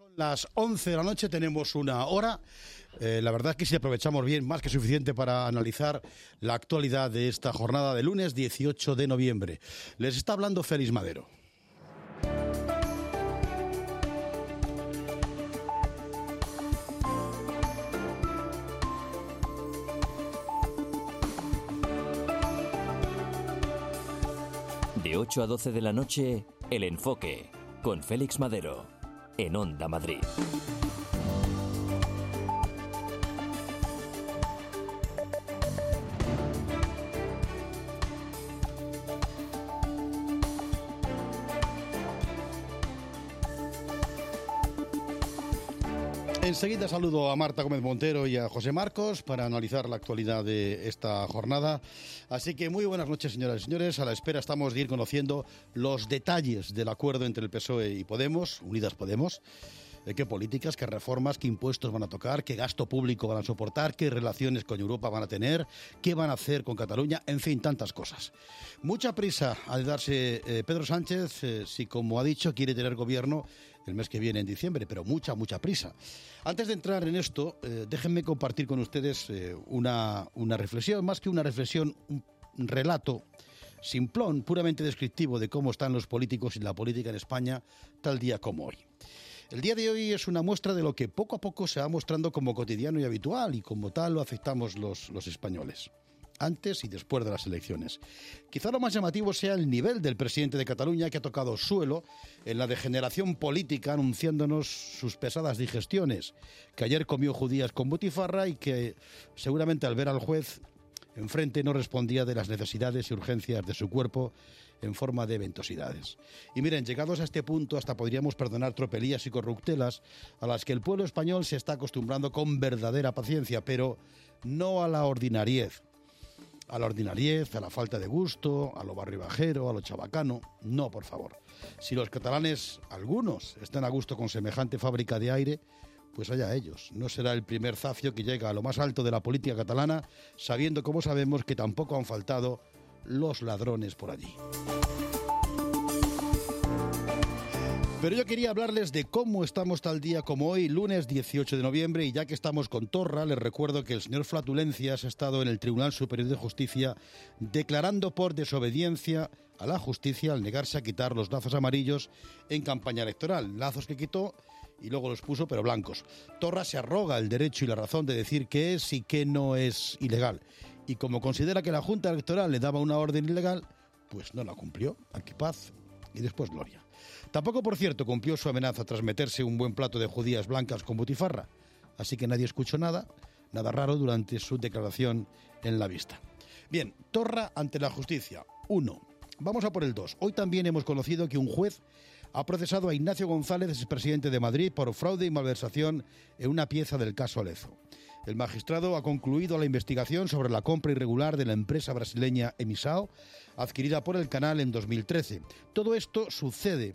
Las 11 de la noche tenemos una hora. La verdad es que si aprovechamos bien, más que suficiente para analizar la actualidad de esta jornada de lunes 18 de noviembre. Les está hablando Félix Madero. De 8 a 12 de la noche, El Enfoque, con Félix Madero, en Onda Madrid. Enseguida saludo a Marta Gómez Montero y a José Marcos para analizar la actualidad de esta jornada. Así que muy buenas noches, señoras y señores. A la espera estamos de ir conociendo los detalles del acuerdo entre el PSOE y Podemos, Unidas Podemos. ¿Qué políticas, qué reformas, qué impuestos van a tocar, qué gasto público van a soportar, qué relaciones con Europa van a tener, qué van a hacer con Cataluña? En fin, tantas cosas. Mucha prisa ha de darse Pedro Sánchez, si como ha dicho quiere tener gobierno el mes que viene en diciembre, pero mucha prisa. Antes de entrar en esto, déjenme compartir con ustedes una reflexión, más que una reflexión, un relato simplón, puramente descriptivo de cómo están los políticos y la política en España tal día como hoy. El día de hoy es una muestra de lo que poco a poco se va mostrando como cotidiano y habitual, y como tal lo aceptamos los españoles, antes y después de las elecciones. Quizá lo más llamativo sea el nivel del presidente de Cataluña, que ha tocado suelo en la degeneración política, anunciándonos sus pesadas digestiones, que ayer comió judías con butifarra y que seguramente al ver al juez enfrente no respondía de las necesidades y urgencias de su cuerpo en forma de ventosidades. Y miren, llegados a este punto hasta podríamos perdonar tropelías y corruptelas a las que el pueblo español se está acostumbrando con verdadera paciencia, pero no a la ordinariez. A la ordinariez, a la falta de gusto, a lo barribajero, a lo chabacano. No, por favor. Si los catalanes, algunos, están a gusto con semejante fábrica de aire, pues allá ellos. No será el primer zafio que llega a lo más alto de la política catalana, sabiendo, como sabemos, que tampoco han faltado los ladrones por allí. Pero yo quería hablarles de cómo estamos tal día como hoy, lunes 18 de noviembre, y ya que estamos con Torra, les recuerdo que el señor Flatulencias ha estado en el Tribunal Superior de Justicia declarando por desobediencia a la justicia al negarse a quitar los lazos amarillos en campaña electoral. Lazos que quitó y luego los puso, pero blancos. Torra se arroga el derecho y la razón de decir qué es y qué no es ilegal. Y como considera que la Junta Electoral le daba una orden ilegal, pues no la cumplió. Aquí paz y después gloria. Tampoco, por cierto, cumplió su amenaza tras meterse un buen plato de judías blancas con butifarra. Así que nadie escuchó nada raro durante su declaración en la vista. Bien, Torra ante la justicia. 1. Vamos a por el 2. Hoy también hemos conocido que un juez ha procesado a Ignacio González, expresidente de Madrid, por fraude y malversación en una pieza del caso Lezo. El magistrado ha concluido la investigación sobre la compra irregular de la empresa brasileña Emisao, adquirida por el canal en 2013. Todo esto sucede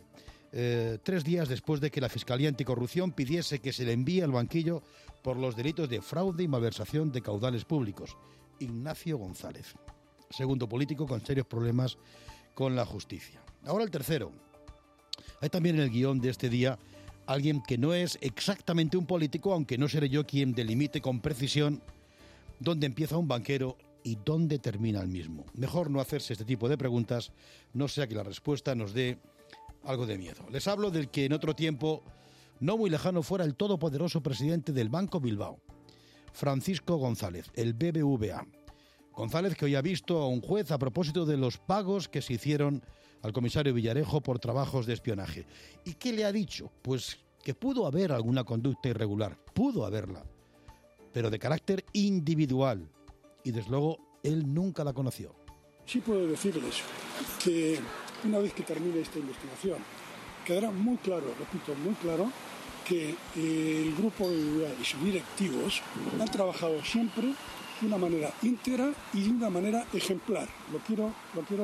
3 días después de que la Fiscalía Anticorrupción pidiese que se le envíe al banquillo por los delitos de fraude y malversación de caudales públicos. Ignacio González, segundo político con serios problemas con la justicia. Ahora el tercero. Hay también en el guión de este día alguien que no es exactamente un político, aunque no seré yo quien delimite con precisión dónde empieza un banquero y dónde termina el mismo. Mejor no hacerse este tipo de preguntas, no sea que la respuesta nos dé algo de miedo. Les hablo del que en otro tiempo no muy lejano fuera el todopoderoso presidente del Banco Bilbao, Francisco González, el BBVA. González, que hoy ha visto a un juez a propósito de los pagos que se hicieron al comisario Villarejo por trabajos de espionaje. ¿Y qué le ha dicho? Pues que pudo haber alguna conducta irregular, pudo haberla, pero de carácter individual, y desde luego él nunca la conoció. Sí puedo decirles que una vez que termine esta investigación quedará muy claro, repito, muy claro, que el grupo BBVA y sus directivos han trabajado siempre de una manera íntegra y de una manera ejemplar. Lo quiero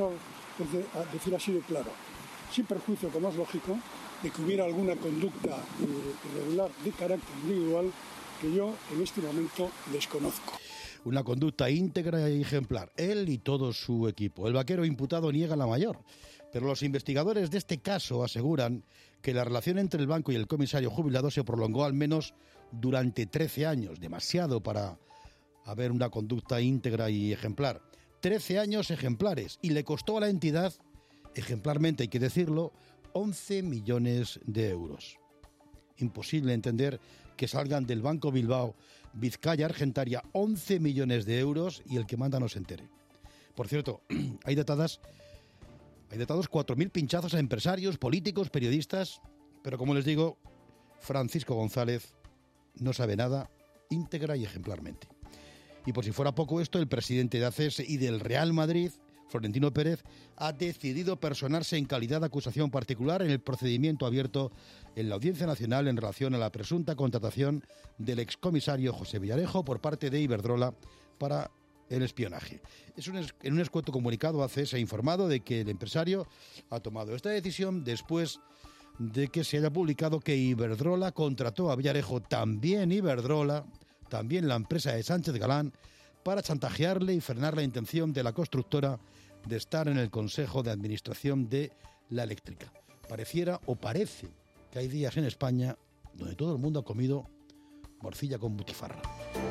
decir así de claro, sin perjuicio, como es lógico, de que hubiera alguna conducta irregular de carácter individual que yo en este momento desconozco. Una conducta íntegra y ejemplar, él y todo su equipo. El vaquero imputado niega la mayor, Pero los investigadores de este caso aseguran que la relación entre el banco y el comisario jubilado se prolongó al menos durante 13 años, demasiado para haber una conducta íntegra y ejemplar. 13 años ejemplares, y le costó a la entidad, ejemplarmente hay que decirlo, 11 millones de euros. Imposible entender que salgan del Banco Bilbao, Vizcaya Argentaria, 11 millones de euros y el que manda no se entere. Por cierto, hay datados 4.000 pinchazos a empresarios, políticos, periodistas, pero como les digo, Francisco González no sabe nada íntegra y ejemplarmente. Y por si fuera poco esto, el presidente de ACS y del Real Madrid, Florentino Pérez, ha decidido personarse en calidad de acusación particular en el procedimiento abierto en la Audiencia Nacional en relación a la presunta contratación del excomisario José Villarejo por parte de Iberdrola para el espionaje. En un escueto comunicado, ACS ha informado de que el empresario ha tomado esta decisión después de que se haya publicado que Iberdrola contrató a Villarejo, también Iberdrola, también la empresa de Sánchez Galán, para chantajearle y frenar la intención de la constructora de estar en el Consejo de Administración de la Eléctrica. Pareciera o parece que hay días en España donde todo el mundo ha comido morcilla con butifarra.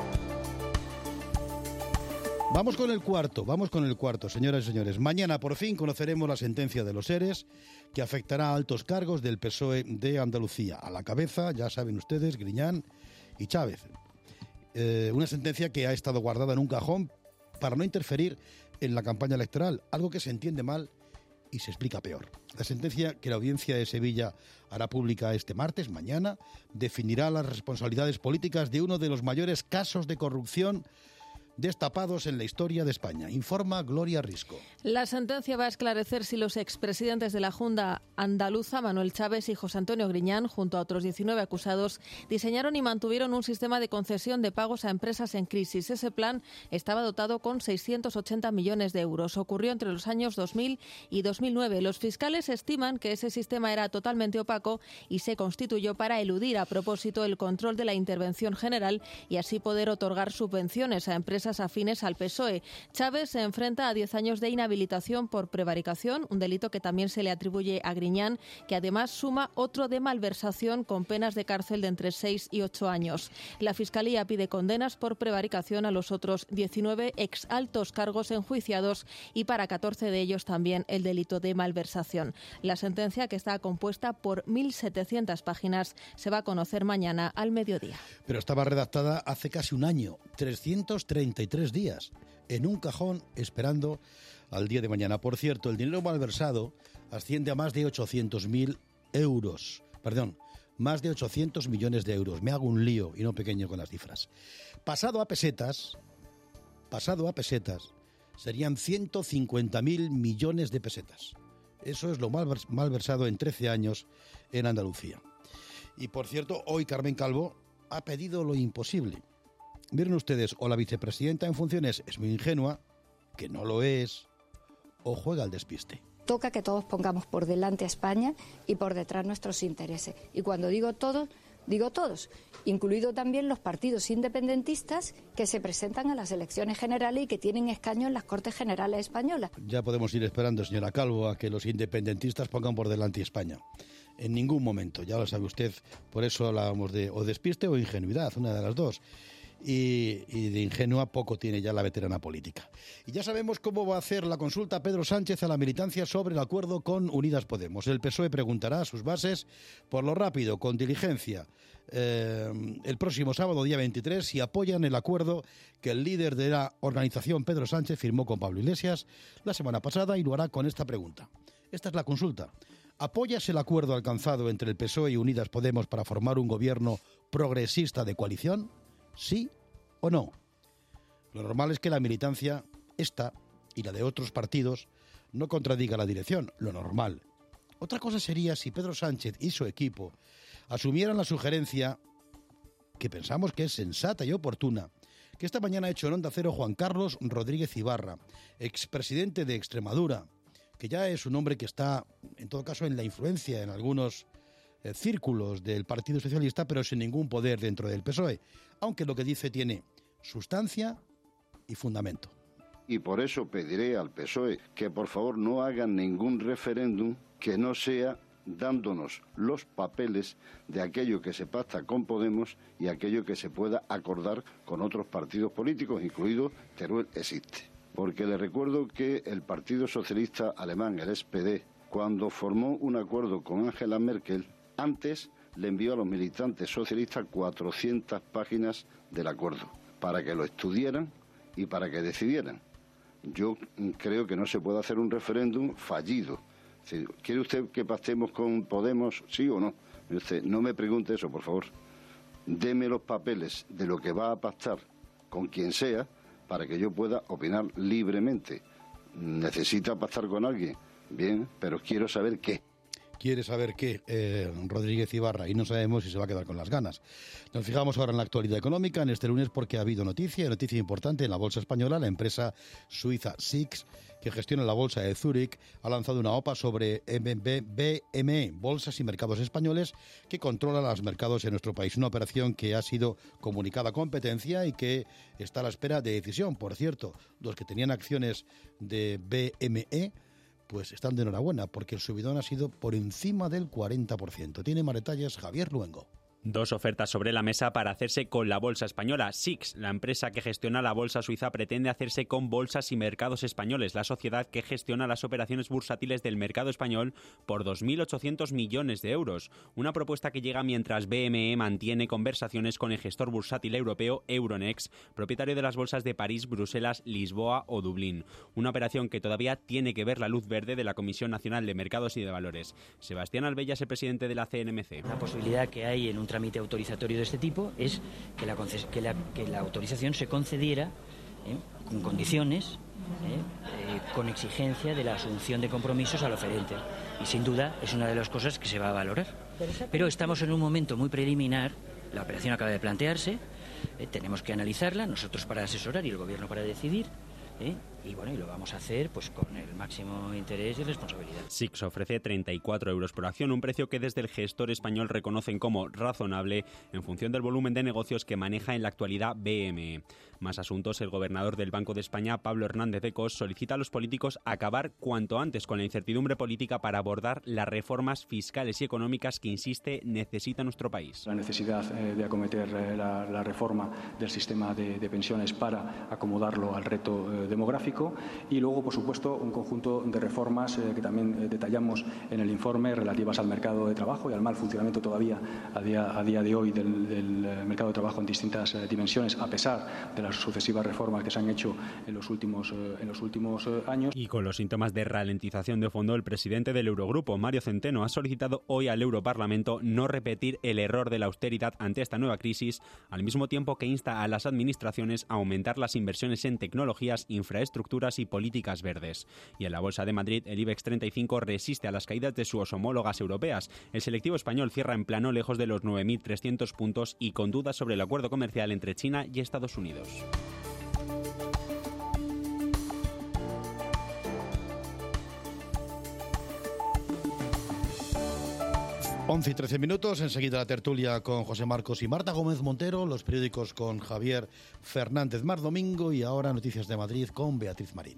Vamos con el cuarto, señoras y señores. Mañana por fin conoceremos la sentencia de los ERES que afectará a altos cargos del PSOE de Andalucía. A la cabeza, ya saben ustedes, Griñán y Chávez. Una sentencia que ha estado guardada en un cajón para no interferir en la campaña electoral, algo que se entiende mal y se explica peor. La sentencia que la Audiencia de Sevilla hará pública este martes, mañana, definirá las responsabilidades políticas de uno de los mayores casos de corrupción destapados en la historia de España. Informa Gloria Risco. La sentencia va a esclarecer si los expresidentes de la Junta andaluza, Manuel Chávez y José Antonio Griñán, junto a otros 19 acusados, diseñaron y mantuvieron un sistema de concesión de pagos a empresas en crisis. Ese plan estaba dotado con 680 millones de euros. Ocurrió entre los años 2000 y 2009. Los fiscales estiman que ese sistema era totalmente opaco y se constituyó para eludir a propósito el control de la intervención general y así poder otorgar subvenciones a empresas afines al PSOE. Chávez se enfrenta a 10 años de inhabilitación por prevaricación, un delito que también se le atribuye a Griñán, que además suma otro de malversación con penas de cárcel de entre 6 y 8 años. La Fiscalía pide condenas por prevaricación a los otros 19 exaltos cargos enjuiciados y para 14 de ellos también el delito de malversación. La sentencia, que está compuesta por 1.700 páginas, se va a conocer mañana al mediodía. Pero estaba redactada hace casi un año, 333 días, en un cajón esperando al día de mañana. Por cierto, el dinero malversado asciende a más de 800.000 euros. Perdón, más de 800 millones de euros. Me hago un lío y no pequeño con las cifras. Pasado a pesetas, serían 150.000 millones de pesetas. Eso es lo malversado en 13 años en Andalucía. Y por cierto, hoy Carmen Calvo ha pedido lo imposible. Miren ustedes, o la vicepresidenta en funciones es muy ingenua, que no lo es, o juega al despiste. Toca que todos pongamos por delante a España y por detrás nuestros intereses. Y cuando digo todos, incluido también los partidos independentistas que se presentan a las elecciones generales y que tienen escaño en las Cortes Generales españolas. Ya podemos ir esperando, señora Calvo, a que los independentistas pongan por delante a España. En ningún momento, ya lo sabe usted, por eso hablábamos de o despiste o ingenuidad, una de las dos. Y de ingenua poco tiene ya la veterana política. Y ya sabemos cómo va a hacer la consulta Pedro Sánchez a la militancia sobre el acuerdo con Unidas Podemos. El PSOE preguntará a sus bases por lo rápido, con diligencia, el próximo sábado, día 23, si apoyan el acuerdo que el líder de la organización, Pedro Sánchez, firmó con Pablo Iglesias la semana pasada, y lo hará con esta pregunta. Esta es la consulta. ¿Apoyas el acuerdo alcanzado entre el PSOE y Unidas Podemos para formar un gobierno progresista de coalición? ¿Sí o no? Lo normal es que la militancia, esta y la de otros partidos, no contradiga la dirección, lo normal. Otra cosa sería si Pedro Sánchez y su equipo asumieran la sugerencia, que pensamos que es sensata y oportuna, que esta mañana ha hecho en Onda Cero Juan Carlos Rodríguez Ibarra, expresidente de Extremadura, que ya es un hombre que está, en todo caso, en la influencia en algunos círculos del Partido Socialista, pero sin ningún poder dentro del PSOE, aunque lo que dice tiene sustancia y fundamento. y por eso pediré al PSOE que por favor no hagan ningún referéndum que no sea dándonos los papeles de aquello que se pacta con Podemos y aquello que se pueda acordar con otros partidos políticos, incluido Teruel existe. Porque le recuerdo que el Partido Socialista Alemán, el SPD, cuando formó un acuerdo con Angela Merkel, antes le envió a los militantes socialistas 400 páginas del acuerdo, para que lo estudiaran y para que decidieran. Yo creo que no se puede hacer un referéndum fallido. ¿Quiere usted que pactemos con Podemos, sí o no? Usted no me pregunte eso, por favor. Deme los papeles de lo que va a pactar con quien sea para que yo pueda opinar libremente. ¿Necesita pactar con alguien? Bien, pero quiero saber qué. Quiere saber qué, Rodríguez Ibarra, y no sabemos si se va a quedar con las ganas. Nos fijamos ahora en la actualidad económica en este lunes porque ha habido noticia importante en la bolsa española. La empresa suiza SIX, que gestiona la bolsa de Zúrich, ha lanzado una OPA sobre BME, Bolsas y Mercados Españoles, que controla los mercados en nuestro país. Una operación que ha sido comunicada a competencia y que está a la espera de decisión. Por cierto, los que tenían acciones de BME pues están de enhorabuena, porque el subidón ha sido por encima del 40%. Tiene más detalles Javier Luengo. Dos ofertas sobre la mesa para hacerse con la bolsa española. SIX, la empresa que gestiona la bolsa suiza, pretende hacerse con Bolsas y Mercados Españoles, la sociedad que gestiona las operaciones bursátiles del mercado español, por 2.800 millones de euros. Una propuesta que llega mientras BME mantiene conversaciones con el gestor bursátil europeo Euronext, propietario de las bolsas de París, Bruselas, Lisboa o Dublín. Una operación que todavía tiene que ver la luz verde de la Comisión Nacional de Mercados y de Valores. Sebastián Albella es el presidente de la CNMC. La posibilidad que hay en un trámite autorizatorio de este tipo es que la autorización se concediera con condiciones, con exigencia de la asunción de compromisos al oferente. Y sin duda es una de las cosas que se va a valorar. Pero estamos en un momento muy preliminar, la operación acaba de plantearse, tenemos que analizarla, nosotros para asesorar y el Gobierno para decidir. Y bueno, y lo vamos a hacer pues con el máximo interés y responsabilidad. SIX ofrece 34 euros por acción, un precio que desde el gestor español reconocen como razonable en función del volumen de negocios que maneja en la actualidad BME. Más asuntos. El gobernador del Banco de España, Pablo Hernández de Cos, solicita a los políticos acabar cuanto antes con la incertidumbre política para abordar las reformas fiscales y económicas que, insiste, necesita nuestro país. La necesidad de acometer la reforma del sistema de pensiones para acomodarlo al reto demográfico y luego, por supuesto, un conjunto de reformas que también detallamos en el informe relativas al mercado de trabajo y al mal funcionamiento todavía a día de hoy del mercado de trabajo en distintas dimensiones, a pesar de las sucesivas reformas que se han hecho en los últimos años. Y con los síntomas de ralentización de fondo, el presidente del Eurogrupo, Mario Centeno, ha solicitado hoy al Europarlamento no repetir el error de la austeridad ante esta nueva crisis, al mismo tiempo que insta a las administraciones a aumentar las inversiones en tecnologías, infraestructuras y políticas verdes. Y en la Bolsa de Madrid, el IBEX 35 resiste a las caídas de sus homólogas europeas. El selectivo español cierra en plano lejos de los 9.300 puntos y con dudas sobre el acuerdo comercial entre China y Estados Unidos. 11 y 13 minutos, enseguida la tertulia con José Marcos y Marta Gómez Montero, los periódicos con Javier Fernández Mar Domingo y ahora Noticias de Madrid con Beatriz Marín.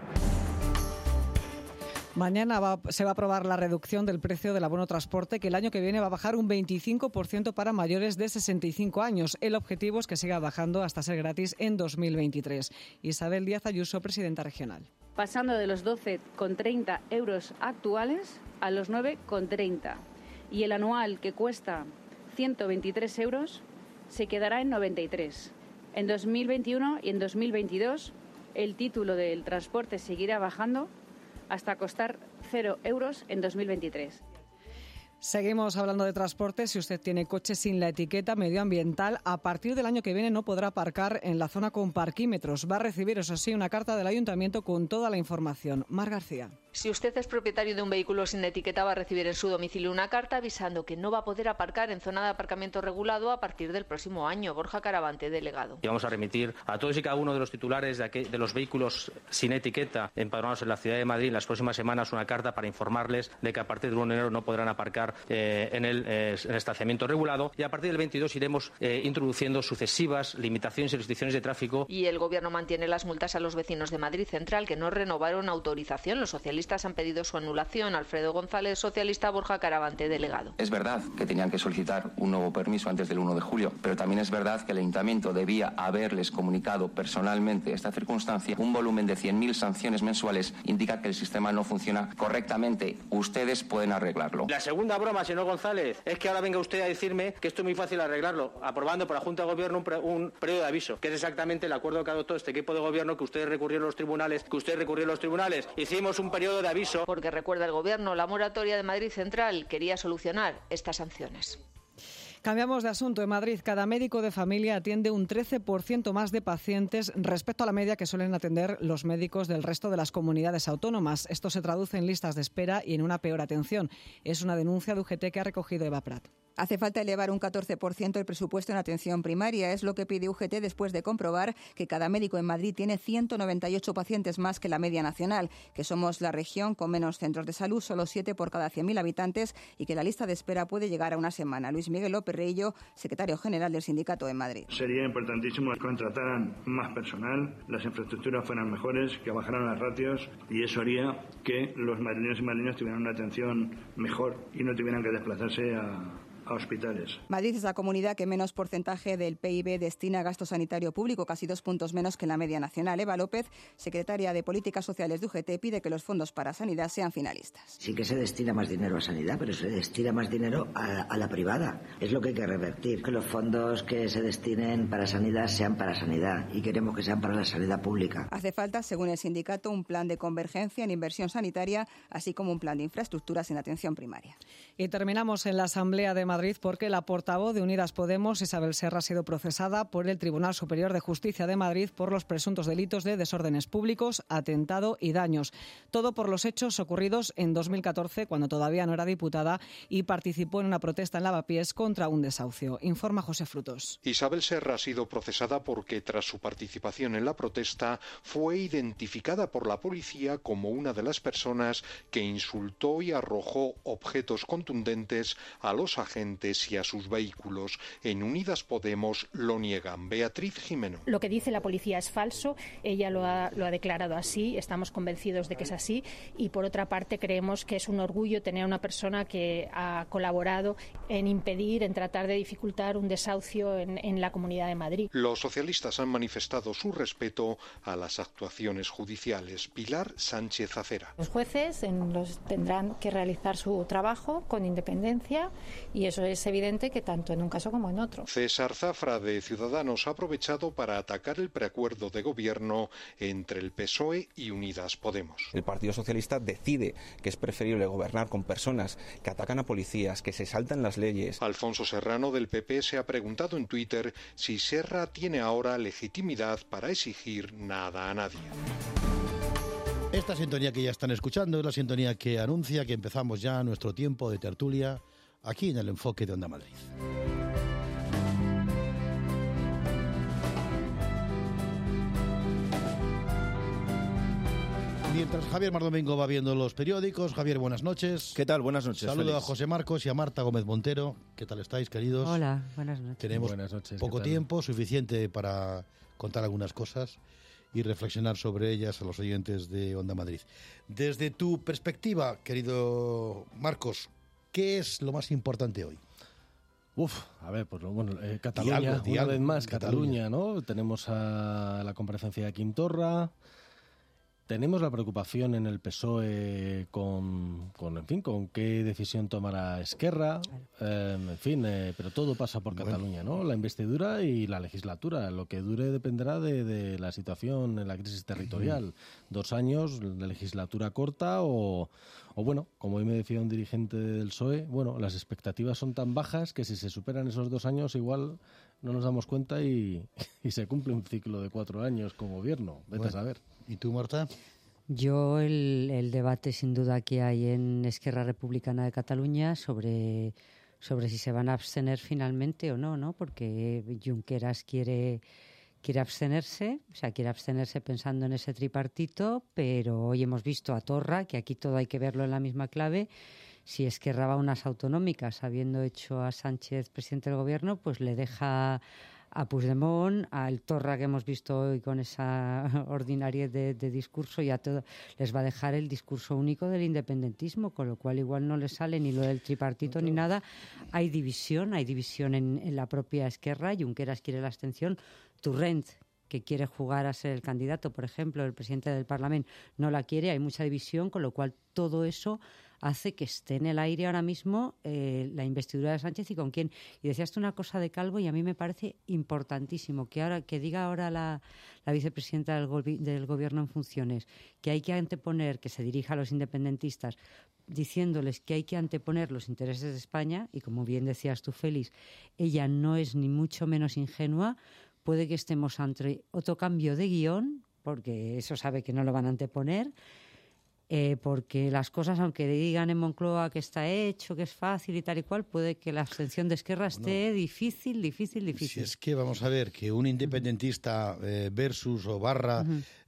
Mañana se va a aprobar la reducción del precio del abono transporte, que el año que viene va a bajar un 25% para mayores de 65 años. El objetivo es que siga bajando hasta ser gratis en 2023. Isabel Díaz Ayuso, presidenta regional. Pasando de los 12,30 euros actuales a los 9,30. Y el anual, que cuesta 123 euros, se quedará en 93. En 2021 y en 2022 el título del transporte seguirá bajando hasta costar 0 euros en 2023. Seguimos hablando de transporte. Si usted tiene coche sin la etiqueta medioambiental, a partir del año que viene no podrá aparcar en la zona con parquímetros. Va a recibir, eso sí, una carta del ayuntamiento con toda la información. Mar García. Si usted es propietario de un vehículo sin etiqueta, va a recibir en su domicilio una carta avisando que no va a poder aparcar en zona de aparcamiento regulado a partir del próximo año. Borja Caravante, delegado. Y vamos a remitir a todos y cada uno de los titulares de los vehículos sin etiqueta empadronados en la ciudad de Madrid en las próximas semanas una carta para informarles de que a partir del 1 de enero no podrán aparcar en el estacionamiento regulado, y a partir del 22 iremos introduciendo sucesivas limitaciones y restricciones de tráfico. Y el Gobierno mantiene las multas a los vecinos de Madrid Central que no renovaron autorización. Los socialistas han pedido su anulación. Alfredo González, socialista. Borja Caravante, delegado. Es verdad que tenían que solicitar un nuevo permiso antes del 1 de julio, pero también es verdad que el Ayuntamiento debía haberles comunicado personalmente esta circunstancia. Un volumen de 100.000 sanciones mensuales indica que el sistema no funciona correctamente. Ustedes pueden arreglarlo. La segunda broma, señor González, es que ahora venga usted a decirme que esto es muy fácil arreglarlo, aprobando por la Junta de Gobierno un periodo de aviso, que es exactamente el acuerdo que adoptó este equipo de gobierno, que ustedes recurrieron a los tribunales, Hicimos un periodo de aviso. Porque recuerda el Gobierno, la moratoria de Madrid Central quería solucionar estas sanciones. Cambiamos de asunto. En Madrid, cada médico de familia atiende un 13% más de pacientes respecto a la media que suelen atender los médicos del resto de las comunidades autónomas. Esto se traduce en listas de espera y en una peor atención. Es una denuncia de UGT que ha recogido Eva Prat. Hace falta elevar un 14% el presupuesto en atención primaria. Es lo que pide UGT después de comprobar que cada médico en Madrid tiene 198 pacientes más que la media nacional, que somos la región con menos centros de salud, solo 7 por cada 100.000 habitantes, y que la lista de espera puede llegar a una semana. Luis Miguel López Reillo, secretario general del sindicato en Madrid. Sería importantísimo que contrataran más personal, las infraestructuras fueran mejores, que bajaran las ratios, y eso haría que los madrileños y madrileñas tuvieran una atención mejor y no tuvieran que desplazarse a hospitales. Madrid es la comunidad que menos porcentaje del PIB destina a gasto sanitario público, casi 2 puntos menos que la media nacional. Eva López, secretaria de Políticas Sociales de UGT, pide que los fondos para sanidad sean finalistas. Sí que se destina más dinero a sanidad, pero se destina más dinero a la privada. Es lo que hay que revertir, que los fondos que se destinen para sanidad sean para sanidad, y queremos que sean para la sanidad pública. Hace falta, según el sindicato, un plan de convergencia en inversión sanitaria, así como un plan de infraestructuras en atención primaria. Y terminamos en la Asamblea de Madrid porque la portavoz de Unidas Podemos, Isabel Serra, ha sido procesada por el Tribunal Superior de Justicia de Madrid por los presuntos delitos de desórdenes públicos, atentado y daños. Todo por los hechos ocurridos en 2014, cuando todavía no era diputada y participó en una protesta en Lavapiés contra un desahucio. Informa José Frutos. Isabel Serra ha sido procesada porque, tras su participación en la protesta, fue identificada por la policía como una de las personas que insultó y arrojó objetos contundentes a los agentes y a sus vehículos. En Unidas Podemos lo niegan. Beatriz Jimeno. Lo que dice la policía es falso, ella lo ha declarado así, estamos convencidos de que es así, y por otra parte creemos que es un orgullo tener a una persona que ha colaborado en impedir, en tratar de dificultar un desahucio en la Comunidad de Madrid. Los socialistas han manifestado su respeto a las actuaciones judiciales. Pilar Sánchez Acera. Los jueces tendrán que realizar su trabajo con independencia, y eso es evidente que tanto en un caso como en otro. César Zafra, de Ciudadanos, ha aprovechado para atacar el preacuerdo de gobierno entre el PSOE y Unidas Podemos. El Partido Socialista decide que es preferible gobernar con personas que atacan a policías, que se saltan las leyes. Alfonso Serrano, del PP, se ha preguntado en Twitter si Serra tiene ahora legitimidad para exigir nada a nadie. Esta sintonía que ya están escuchando es la sintonía que anuncia que empezamos ya nuestro tiempo de tertulia aquí en el Enfoque de Onda Madrid. Mientras Javier Mardomingo va viendo los periódicos. Javier, buenas noches. ¿Qué tal? Buenas noches. Saludo Félix. a José Marcos y a Marta Gómez Montero. ¿Qué tal estáis, queridos? Hola, buenas noches. Tenemos buenas noches, poco tiempo, suficiente para contar algunas cosas y reflexionar sobre ellas a los oyentes de Onda Madrid. Desde tu perspectiva, querido Marcos, ¿qué es lo más importante hoy? A ver, pues bueno, Cataluña, una vez más, Cataluña, ¿no? Tenemos a la comparecencia de Quim Torra, tenemos la preocupación en el PSOE con qué decisión tomará Esquerra, pero todo pasa por Cataluña, ¿no? La investidura y la legislatura, lo que dure dependerá de la situación en la crisis territorial. 2 años de legislatura corta o bueno, como hoy me decía un dirigente del PSOE, bueno, las expectativas son tan bajas que si se superan esos 2 años igual no nos damos cuenta y se cumple un ciclo de 4 años con gobierno. Vete a saber. ¿Y tú, Marta? Yo el debate sin duda que hay en Esquerra Republicana de Cataluña sobre si se van a abstener finalmente o no, ¿no? Porque Junqueras quiere abstenerse, quiere abstenerse pensando en ese tripartito, pero hoy hemos visto a Torra, que aquí todo hay que verlo en la misma clave. Si Esquerra va a unas autonómicas, habiendo hecho a Sánchez presidente del gobierno, pues le deja a Puigdemont, al Torra que hemos visto hoy con esa ordinariedad de discurso, y a todo les va a dejar el discurso único del independentismo, con lo cual igual no le sale ni lo del tripartito ni nada. Hay división en la propia Esquerra. Junqueras quiere la abstención. Torrent, que quiere jugar a ser el candidato, por ejemplo, el presidente del Parlamento, no la quiere. Hay mucha división, con lo cual todo eso hace que esté en el aire ahora mismo la investidura de Sánchez y con quién. Y decías tú una cosa de Calvo, y a mí me parece importantísimo que diga ahora la vicepresidenta del Gobierno en funciones que hay que anteponer, que se dirija a los independentistas, diciéndoles que hay que anteponer los intereses de España, y como bien decías tú, Félix, ella no es ni mucho menos ingenua. Puede que estemos ante otro cambio de guión, porque eso sabe que no lo van a anteponer, porque las cosas, aunque digan en Moncloa que está hecho, que es fácil y tal y cual, puede que la abstención de Esquerra esté difícil. Si es que vamos a ver que un independentista versus o barra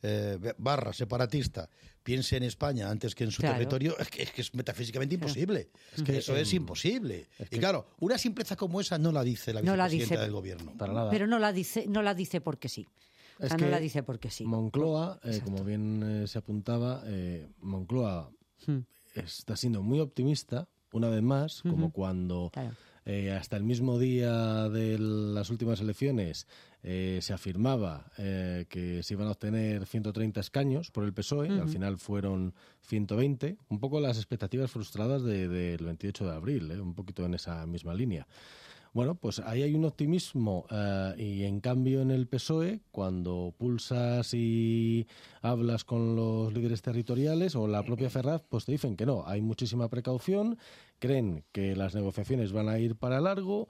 separatista piense en España antes que en su territorio, es que es metafísicamente imposible. Es que eso es imposible. Y claro, una simpleza como esa no la dice la vicepresidenta del gobierno. Para nada. Pero no la dice porque sí. No la dice porque sí. Moncloa, como bien se apuntaba, Moncloa está siendo muy optimista, una vez más, como cuando hasta el mismo día de las últimas elecciones se afirmaba que se iban a obtener 130 escaños por el PSOE, y al final fueron 120, un poco las expectativas frustradas del 28 de abril, un poquito en esa misma línea. Bueno, pues ahí hay un optimismo y en cambio en el PSOE, cuando pulsas y hablas con los líderes territoriales o la propia Ferraz, pues te dicen que no, hay muchísima precaución, creen que las negociaciones van a ir para largo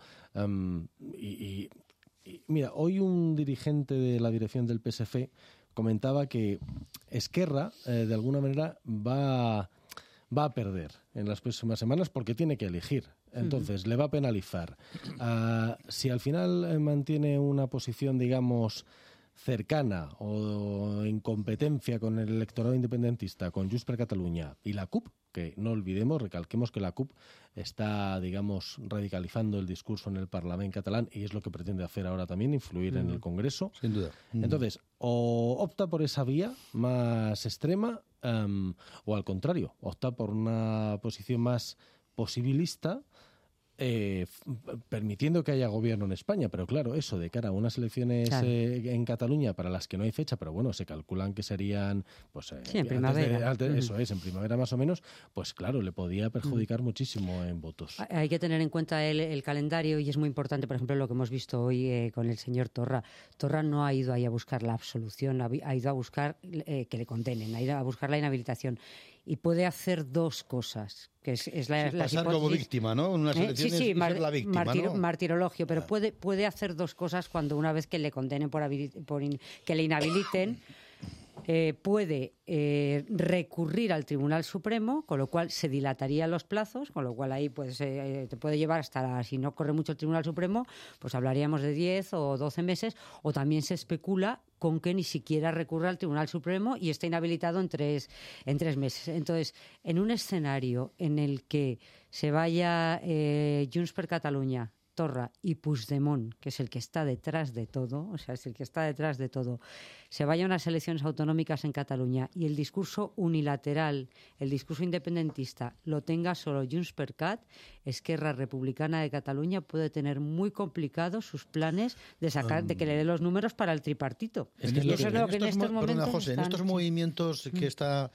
y mira, hoy un dirigente de la dirección del PSF comentaba que Esquerra de alguna manera va a perder en las próximas semanas porque tiene que elegir. Entonces, le va a penalizar. Si al final mantiene una posición, digamos, cercana o en competencia con el electorado independentista, con Junts per Catalunya y la CUP, que no olvidemos, recalquemos que la CUP está, digamos, radicalizando el discurso en el Parlamento catalán y es lo que pretende hacer ahora también, influir en el Congreso. Sin duda. Entonces, o opta por esa vía más extrema o al contrario, opta por una posición más posibilista, permitiendo que haya gobierno en España, pero claro, eso de cara a unas elecciones en Cataluña para las que no hay fecha, pero bueno, se calculan que serían pues en primavera. Eso es, en primavera más o menos, pues claro, le podía perjudicar muchísimo en votos. Hay que tener en cuenta el calendario y es muy importante, por ejemplo, lo que hemos visto hoy con el señor Torra. Torra no ha ido ahí a buscar la absolución, ha ido a buscar que le condenen, ha ido a buscar la inhabilitación. Y puede hacer dos cosas, que es la pasar como víctima, ¿no? En unas elecciones y ser la víctima, ¿no? Martirologio, pero puede hacer dos cosas cuando una vez que le condenen que le inhabiliten, puede recurrir al Tribunal Supremo, con lo cual se dilatarían los plazos, con lo cual ahí pues te puede llevar hasta, si no corre mucho el Tribunal Supremo, pues hablaríamos de 10 o 12 meses, o también se especula con que ni siquiera recurra al Tribunal Supremo y esté inhabilitado en tres meses. Entonces, en un escenario en el que se vaya Junts per Catalunya, Torra y Puigdemont, que es el que está detrás de todo, se vaya a unas elecciones autonómicas en Cataluña y el discurso unilateral, el discurso independentista, lo tenga solo Junts per Cat, Esquerra Republicana de Cataluña puede tener muy complicados sus planes de sacar, de que le dé los números para el tripartito. En estos movimientos que está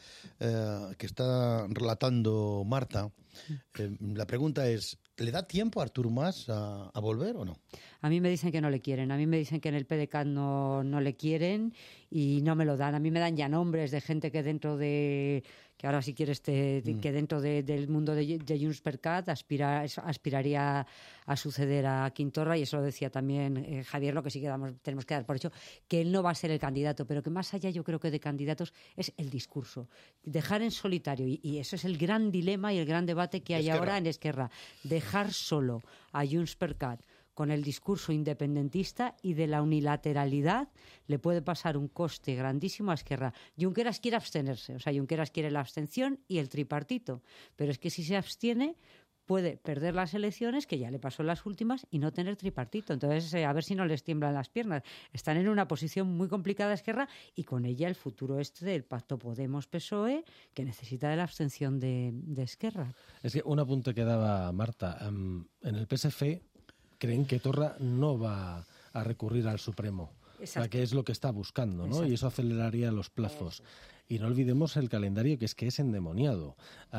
relatando Marta, la pregunta es, ¿le da tiempo a Artur Mas a volver o no? A mí me dicen que no le quieren. A mí me dicen que en el PDeCAT no le quieren y no me lo dan. A mí me dan ya nombres de gente que dentro de que ahora si quieres que dentro del mundo de Junts per Cat aspiraría a suceder a Quim Torra, y eso lo decía también Javier, lo que sí que tenemos que dar por hecho, que él no va a ser el candidato, pero que más allá yo creo que de candidatos es el discurso. Dejar en solitario, y eso es el gran dilema y el gran debate que hay ahora en Esquerra, dejar solo a Junts per Cat con el discurso independentista y de la unilateralidad le puede pasar un coste grandísimo a Esquerra. Junqueras quiere abstenerse, o sea, Junqueras quiere la abstención y el tripartito, pero es que si se abstiene puede perder las elecciones, que ya le pasó en las últimas, y no tener tripartito. Entonces, a ver si no les tiemblan las piernas. Están en una posición muy complicada Esquerra, y con ella el futuro del pacto Podemos-PSOE, que necesita de la abstención de Esquerra. Es que un apunte que daba Marta. En el PSF creen que Torra no va a recurrir al Supremo, o sea, que es lo que está buscando, ¿no? Y eso aceleraría los plazos. Y no olvidemos el calendario, que es endemoniado.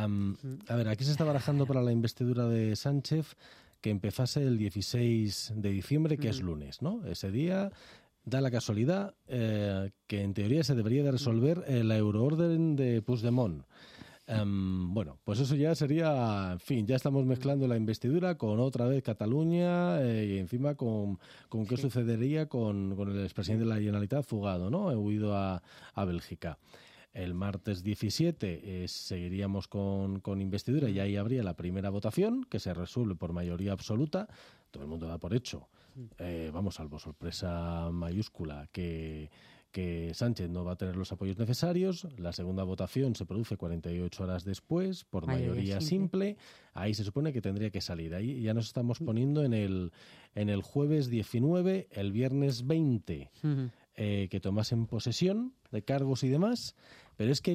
A ver, aquí se está barajando para la investidura de Sánchez que empezase el 16 de diciembre, que es lunes, ¿no? Ese día da la casualidad que en teoría se debería de resolver la euroorden de Puigdemont. Bueno, pues eso ya sería, en fin, ya estamos mezclando la investidura con otra vez Cataluña y encima con qué sucedería con el expresidente de la Generalitat fugado, ¿no? He huido a Bélgica. El martes 17 seguiríamos con investidura y ahí habría la primera votación, que se resuelve por mayoría absoluta. Todo el mundo da por hecho, salvo sorpresa mayúscula, que Sánchez no va a tener los apoyos necesarios. La segunda votación se produce 48 horas después, por mayoría simple. Ahí se supone que tendría que salir. Ahí ya nos estamos poniendo en el jueves 19, el viernes 20, que tomasen posesión de cargos y demás. Pero es que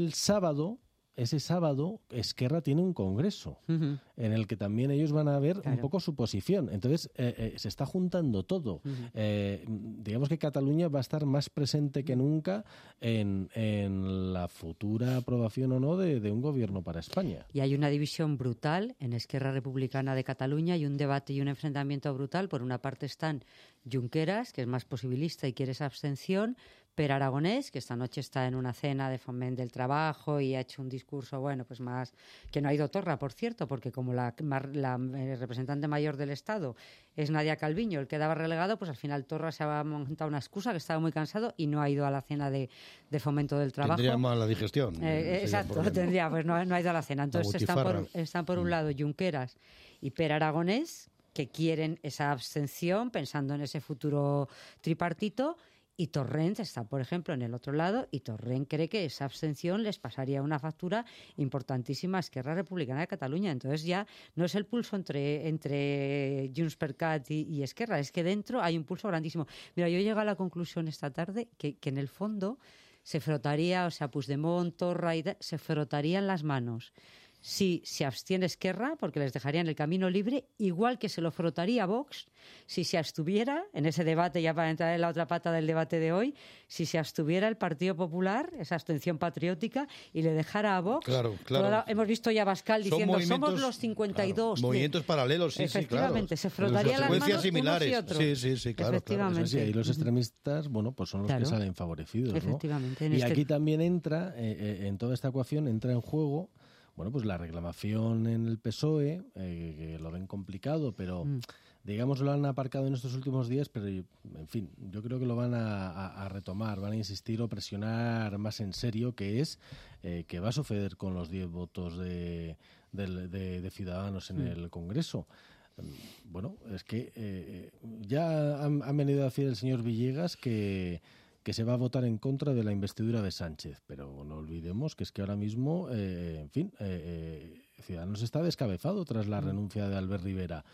ese sábado, Esquerra tiene un congreso en el que también ellos van a ver un poco su posición. Entonces, se está juntando todo. Digamos que Cataluña va a estar más presente que nunca en la futura aprobación o no de un gobierno para España. Y hay una división brutal en Esquerra Republicana de Cataluña, y un debate y un enfrentamiento brutal. Por una parte están Junqueras, que es más posibilista y quiere esa abstención, Per Aragonés, que esta noche está en una cena de Foment del Trabajo y ha hecho un discurso, pues más, que no ha ido Torra, por cierto, porque como la representante mayor del Estado es Nadia Calviño, el que daba relegado, pues al final Torra se ha montado una excusa, que estaba muy cansado y no ha ido a la cena de Fomento del Trabajo. Tendría mala digestión. Exacto, tendría, pues no ha ido a la cena. Entonces están por un lado Junqueras y Per Aragonés, que quieren esa abstención pensando en ese futuro tripartito. Y Torrent está, por ejemplo, en el otro lado, y Torrent cree que esa abstención les pasaría una factura importantísima a Esquerra Republicana de Cataluña. Entonces ya no es el pulso entre Junts per Cat y Esquerra, es que dentro hay un pulso grandísimo. Mira, yo llego a la conclusión esta tarde que en el fondo se frotaría, Puigdemont, Torra, se frotarían las manos si se abstiene Esquerra, porque les dejarían el camino libre, igual que se lo frotaría Vox si se abstuviera, en ese debate, ya para entrar en la otra pata del debate de hoy, si se abstuviera el Partido Popular, esa abstención patriótica, y le dejara a Vox. Claro. Hemos visto ya a Abascal diciendo, somos los 52. Claro, movimientos paralelos, efectivamente, se frotarían las manos similares. Unos y otros. Sí, claro. Efectivamente. Sí, y los extremistas, pues son los que salen favorecidos, ¿no? Efectivamente. Y aquí también entra, en toda esta ecuación, entra en juego pues la reclamación en el PSOE, que lo ven complicado, pero digamos lo han aparcado en estos últimos días, pero en fin, yo creo que lo van a retomar, van a insistir o presionar más en serio, que es que va a suceder con los 10 votos de Ciudadanos en el Congreso. Es que ya han venido a decir el señor Villegas que se va a votar en contra de la investidura de Sánchez, pero no olvidemos que es que ahora mismo, Ciudadanos está descabezado tras la renuncia de Albert Rivera.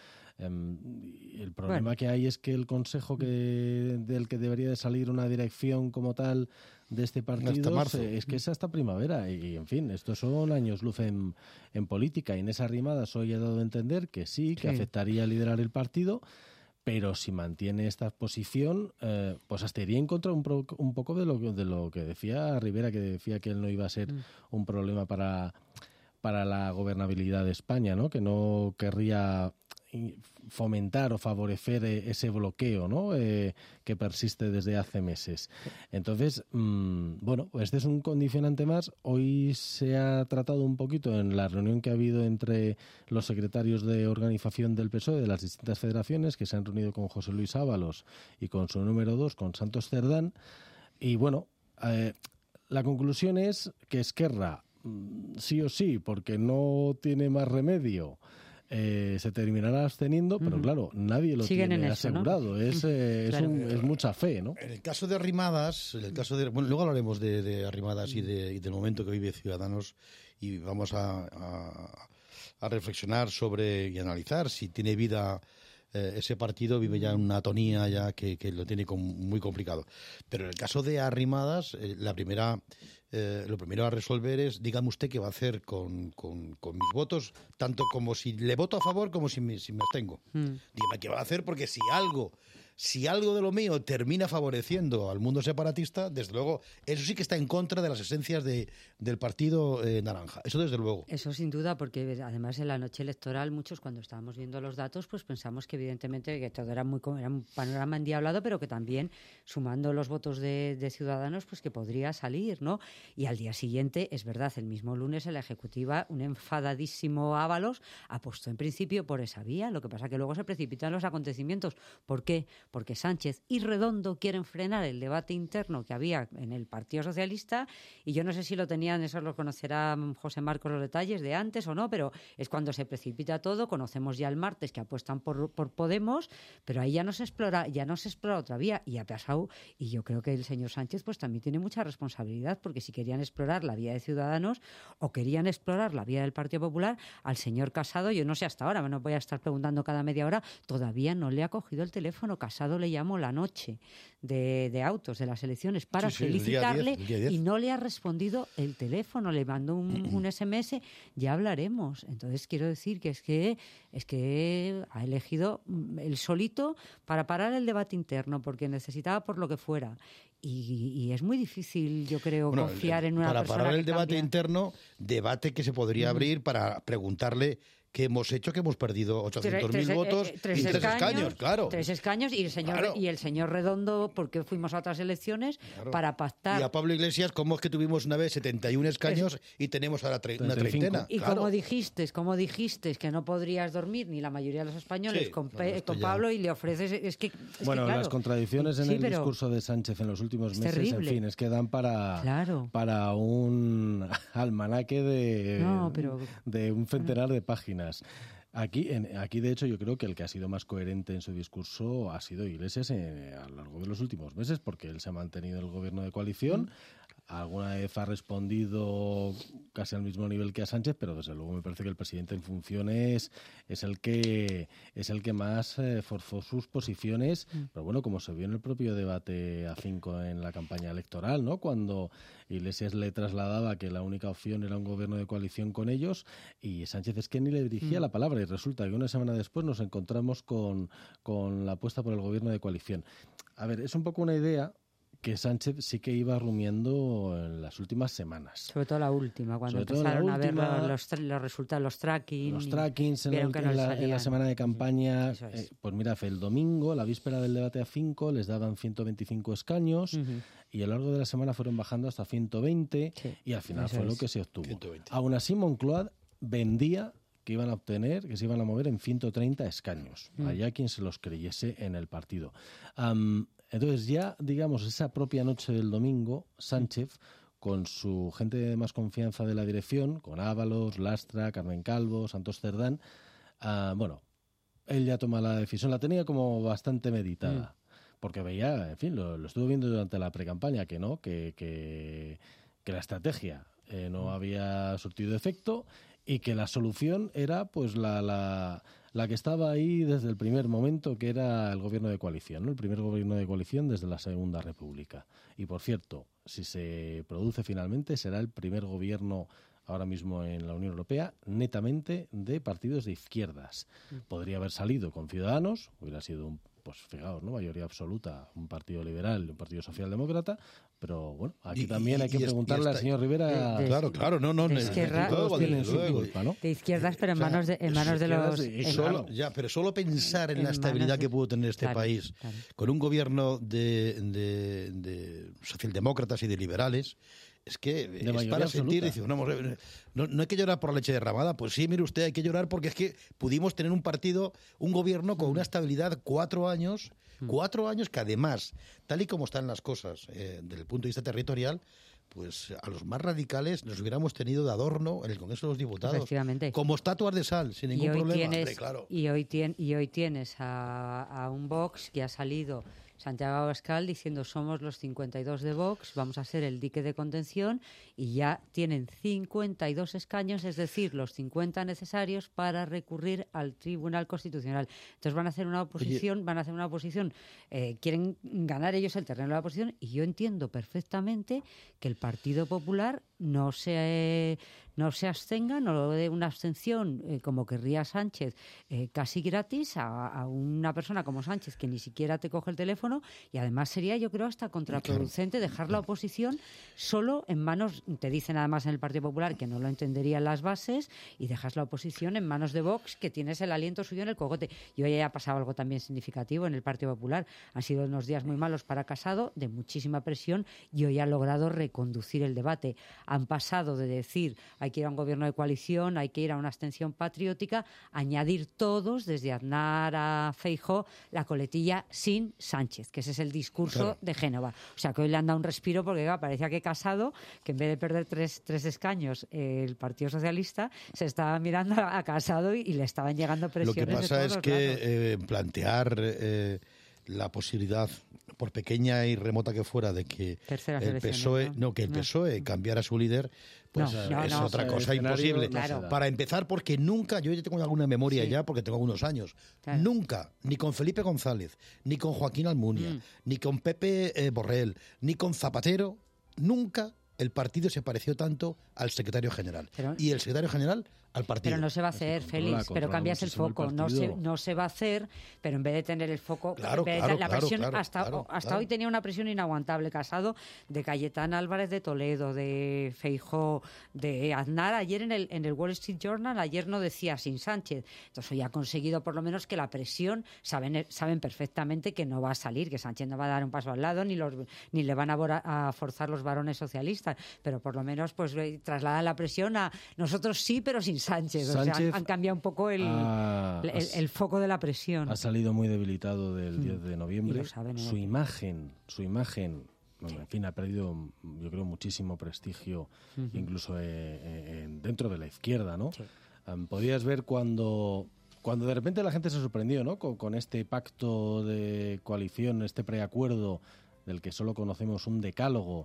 El problema que hay es que el Consejo del que debería de salir una dirección como tal de este partido es que es hasta primavera y en fin, estos son años luz en política, y en esa rimada hoy ha dado a entender que sí, que aceptaría liderar el partido, pero si mantiene esta posición, pues hasta iría en contra un poco de lo que decía Rivera, que decía que él no iba a ser un problema para la gobernabilidad de España, ¿no? Que no querría fomentar o favorecer ese bloqueo, ¿no? Que persiste desde hace meses. Entonces, bueno, este es un condicionante más. Hoy se ha tratado un poquito en la reunión que ha habido entre los secretarios de organización del PSOE de las distintas federaciones, que se han reunido con José Luis Ábalos y con su número 2, con Santos Cerdán. Y bueno, la conclusión es que Esquerra, sí o sí, porque no tiene más remedio, se terminará absteniendo, pero claro, nadie lo tiene asegurado, ¿no? Es mucha fe, ¿no? En el caso de Arrimadas, bueno, luego hablaremos de Arrimadas y del momento que vive Ciudadanos, y vamos a reflexionar sobre y analizar si tiene vida ese partido, vive ya en una atonía ya que lo tiene muy complicado. Pero en el caso de Arrimadas, lo primero a resolver es, dígame usted qué va a hacer con mis votos, tanto como si le voto a favor como si me abstengo. Dígame qué va a hacer, porque si algo de lo mío termina favoreciendo al mundo separatista, desde luego, eso sí que está en contra de las esencias del partido naranja. Eso desde luego. Eso sin duda, porque además en la noche electoral muchos, cuando estábamos viendo los datos, pues pensamos que evidentemente que todo era un panorama endiablado, pero que también, sumando los votos de Ciudadanos, pues que podría salir, ¿no? Y al día siguiente, es verdad, el mismo lunes en la ejecutiva, un enfadadísimo Ábalos apostó en principio por esa vía. Lo que pasa que luego se precipitan los acontecimientos. ¿Por qué? Porque Sánchez y Redondo quieren frenar el debate interno que había en el Partido Socialista, y yo no sé si lo tenían, eso lo conocerá José Marcos, los detalles de antes o no, pero es cuando se precipita todo. Conocemos ya el martes que apuestan por Podemos, pero ahí ya no se explora otra vía, y ha pasado, y yo creo que el señor Sánchez pues también tiene mucha responsabilidad, porque si querían explorar la vía de Ciudadanos o querían explorar la vía del Partido Popular, al señor Casado, yo no sé hasta ahora, me no voy a estar preguntando cada media hora, todavía no le ha cogido el teléfono. Casado le llamó la noche de autos de las elecciones para felicitarle, el día 10. Y no le ha respondido el teléfono, le mandó un SMS, ya hablaremos. Entonces quiero decir que es que ha elegido él solito para parar el debate interno, porque necesitaba por lo que fuera. Y es muy difícil, yo creo, confiar en una persona para parar el debate cambia. Interno, debate que se podría abrir para preguntarle qué hemos hecho, que hemos perdido 800.000 votos y 3 escaños, claro. 3 escaños, y el señor Redondo, porque fuimos a otras elecciones para pactar. Y a Pablo Iglesias, ¿cómo es que tuvimos una vez 71 escaños y tenemos ahora una treintena? Y claro. como dijiste que no podrías dormir, ni la mayoría de los españoles, con Pablo, y le ofreces... Bueno, claro, las contradicciones en el discurso de Sánchez en los últimos meses, terrible. En fin, es que dan para un almanaque de un centenar de páginas. Aquí, de hecho, yo creo que el que ha sido más coherente en su discurso ha sido Iglesias a lo largo de los últimos meses, porque él se ha mantenido en el gobierno de coalición. Alguna vez ha respondido casi al mismo nivel que a Sánchez, pero desde luego me parece que el presidente en funciones es el que más forzó sus posiciones. Pero bueno, como se vio en el propio debate A5 en la campaña electoral, ¿no? Cuando Iglesias le trasladaba que la única opción era un gobierno de coalición con ellos, y Sánchez es que ni le dirigía la palabra, y resulta que una semana después nos encontramos con la apuesta por el gobierno de coalición. A ver, es un poco una idea que Sánchez sí que iba rumiando en las últimas semanas. Sobre todo la última, cuando empezaron a ver los resultados, los trackings. Los trackings en la semana de campaña. Pues mira, el domingo, la víspera del debate A5, les daban 125 escaños y a lo largo de la semana fueron bajando hasta 120 y al final fue lo que se obtuvo. 120. Aún así, Moncloa vendía que iban a obtener, que se iban a mover en 130 escaños. Allá quien se los creyese en el partido. Entonces ya, digamos, esa propia noche del domingo, Sánchez, con su gente de más confianza de la dirección, con Ábalos, Lastra, Carmen Calvo, Santos Cerdán, él ya toma la decisión, la tenía como bastante meditada, porque veía, en fin, lo estuvo viendo durante la precampaña, que la estrategia no había surtido efecto y que la solución era pues la que estaba ahí desde el primer momento, que era el gobierno de coalición, ¿no? El primer gobierno de coalición desde la Segunda República. Y por cierto, si se produce finalmente, será el primer gobierno ahora mismo en la Unión Europea netamente de partidos de izquierdas. Podría haber salido con Ciudadanos, hubiera sido pues fijaos, ¿no? Mayoría absoluta, un partido liberal y un partido socialdemócrata, pero bueno, aquí también hay que preguntarle al señor Rivera. Claro, no. De izquierdas, pero en manos de los. Pero solo pensar en la estabilidad que pudo tener este país con un gobierno de socialdemócratas y de liberales. Es que es para sentir, dice, no hay que llorar por la leche derramada. Pues sí, mire usted, hay que llorar porque es que pudimos tener un gobierno con una estabilidad 4 años que además, tal y como están las cosas desde el punto de vista territorial, pues a los más radicales nos hubiéramos tenido de adorno en el Congreso de los Diputados, como estatuas de sal, sin ningún problema. Y hoy tienes a un Vox que ha salido, Santiago Abascal, diciendo somos los 52 de Vox, vamos a ser el dique de contención, y ya tienen 52 escaños, es decir, los 50 necesarios para recurrir al Tribunal Constitucional. Entonces van a hacer una oposición, quieren ganar ellos el terreno de la oposición, y yo entiendo perfectamente que el Partido Popular no se abstenga, no dé una abstención como querría Sánchez, casi gratis a una persona como Sánchez que ni siquiera te coge el teléfono, y además sería, yo creo, hasta contraproducente dejar la oposición solo en manos, te dicen además en el Partido Popular que no lo entenderían las bases, y dejas la oposición en manos de Vox, que tienes el aliento suyo en el cogote. Y hoy ha pasado algo también significativo en el Partido Popular. Han sido unos días muy malos para Casado, de muchísima presión, y hoy ha logrado reconducir el debate. Han pasado de decir hay que ir a un gobierno de coalición, hay que ir a una abstención patriótica, añadir todos, desde Aznar a Feijóo, la coletilla sin Sánchez, que ese es el discurso de Génova. O sea, que hoy le han dado un respiro porque parecía que Casado, que en vez de perder tres escaños el Partido Socialista, se estaba mirando a Casado y le estaban llegando presiones. Lo que pasa es que plantear la posibilidad, por pequeña y remota que fuera, de que el PSOE cambiara a su líder, pues es otra cosa imposible. Para empezar, porque nunca, yo ya tengo alguna memoria ya, porque tengo algunos años, nunca, ni con Felipe González, ni con Joaquín Almunia, ni con Pepe Borrell, ni con Zapatero, nunca el partido se pareció tanto al secretario general. Y el secretario general al partido. Pero no se va a hacer, Félix, pero cambias el foco. No se va a hacer, pero en vez de tener el foco... Hasta hoy tenía una presión inaguantable. Casado, de Cayetana Álvarez de Toledo, de Feijóo, de Aznar. Ayer en el Wall Street Journal, ayer no decía sin Sánchez. Entonces hoy ha conseguido por lo menos que la presión, saben perfectamente que no va a salir, que Sánchez no va a dar un paso al lado, ni le van a forzar los varones socialistas, pero por lo menos pues trasladan la presión a nosotros sí, pero sin Sánchez. O sea, han cambiado un poco el foco de la presión. Ha salido muy debilitado del 10 de noviembre. Su imagen, bueno, en fin, ha perdido, yo creo, muchísimo prestigio, incluso dentro de la izquierda, ¿no? Sí. Podías ver cuando de repente la gente se sorprendió, ¿no? Con este pacto de coalición, este preacuerdo del que solo conocemos un decálogo,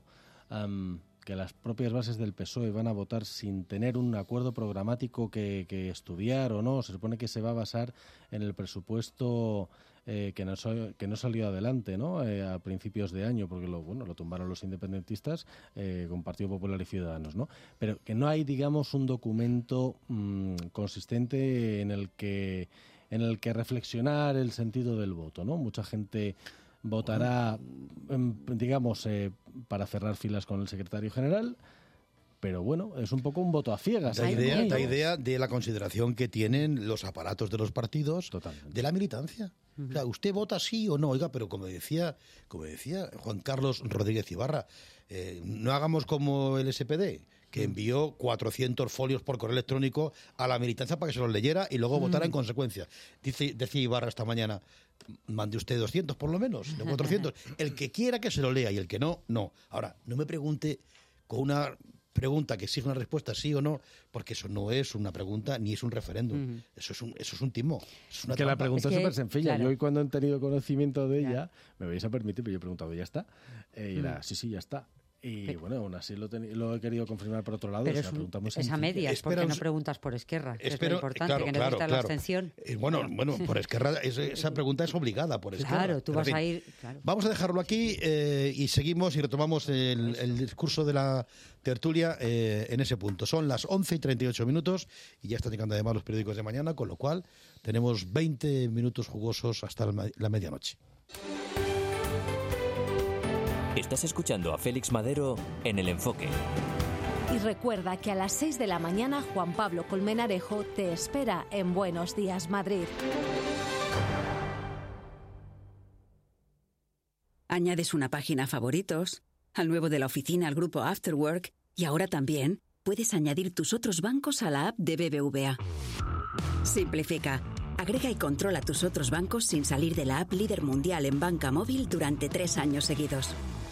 que las propias bases del PSOE van a votar sin tener un acuerdo programático que estudiar o no. Se supone que se va a basar en el presupuesto que no salió adelante, ¿no? A principios de año, porque lo tumbaron los independentistas con Partido Popular y Ciudadanos, ¿no? Pero que no hay, digamos, un documento consistente en el que reflexionar el sentido del voto, ¿no? Mucha gente votará, digamos, para cerrar filas con el secretario general, pero bueno, es un poco un voto a ciegas. Da idea de la consideración que tienen los aparatos de los partidos. Totalmente. De la militancia. O sea, ¿usted vota sí o no? Oiga, pero como decía Juan Carlos Rodríguez Ibarra, no hagamos como el SPD, que envió 400 folios por correo electrónico a la militancia para que se los leyera y luego votara en consecuencia. Decía Ibarra esta mañana, mande usted 200 por lo menos, de 400. El que quiera que se lo lea y el que no, no. Ahora, no me pregunte con una pregunta que exige una respuesta sí o no, porque eso no es una pregunta ni es un referéndum. Eso es un timo. Es una la pregunta es súper sencilla. Claro. Yo hoy, cuando he tenido conocimiento de ella, me vais a permitir, pero yo he preguntado, ¿ya está? Y era, sí, ya está. Y bueno, aún así lo he querido confirmar por otro lado. Pero es una pregunta muy sencilla. es a medias, ¿por qué no preguntas por Esquerra? Es lo importante, que necesitas la abstención. Bueno, por Esquerra, esa pregunta es obligada por Esquerra. Claro, tú vas a ir... Claro. Vamos a dejarlo aquí y seguimos y retomamos el discurso de la tertulia en ese punto. Son las 11:38 y ya están llegando además los periódicos de mañana, con lo cual tenemos 20 minutos jugosos hasta la medianoche. Estás escuchando a Félix Madero en El Enfoque. Y recuerda que a las 6 de la mañana Juan Pablo Colmenarejo te espera en Buenos Días, Madrid. Añades una página a favoritos, al nuevo de la oficina, al grupo Afterwork, y ahora también puedes añadir tus otros bancos a la app de BBVA. Simplifica. Agrega y controla tus otros bancos sin salir de la app líder mundial en banca móvil durante 3 años seguidos.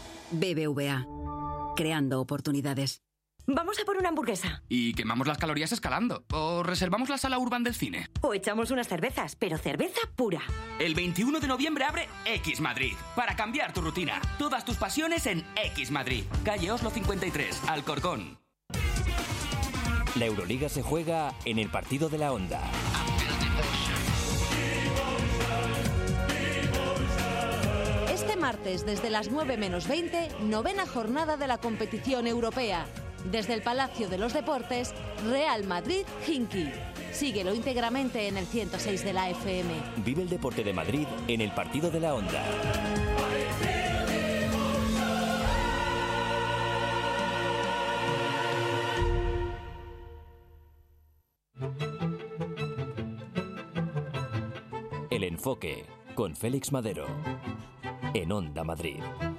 BBVA. Creando oportunidades. Vamos a por una hamburguesa. Y quemamos las calorías escalando. O reservamos la sala Urban del cine. O echamos unas cervezas, pero cerveza pura. El 21 de noviembre abre X Madrid. Para cambiar tu rutina. Todas tus pasiones en X Madrid. Calle Oslo 53, Alcorcón. La Euroliga se juega en el partido de la Onda. Este martes, desde las 9:20, 9ª jornada de la competición europea. Desde el Palacio de los Deportes, Real Madrid-Hinky. Síguelo íntegramente en el 106 de la FM. Vive el deporte de Madrid en el partido de la Onda. El Enfoque, con Félix Madero, en Onda Madrid.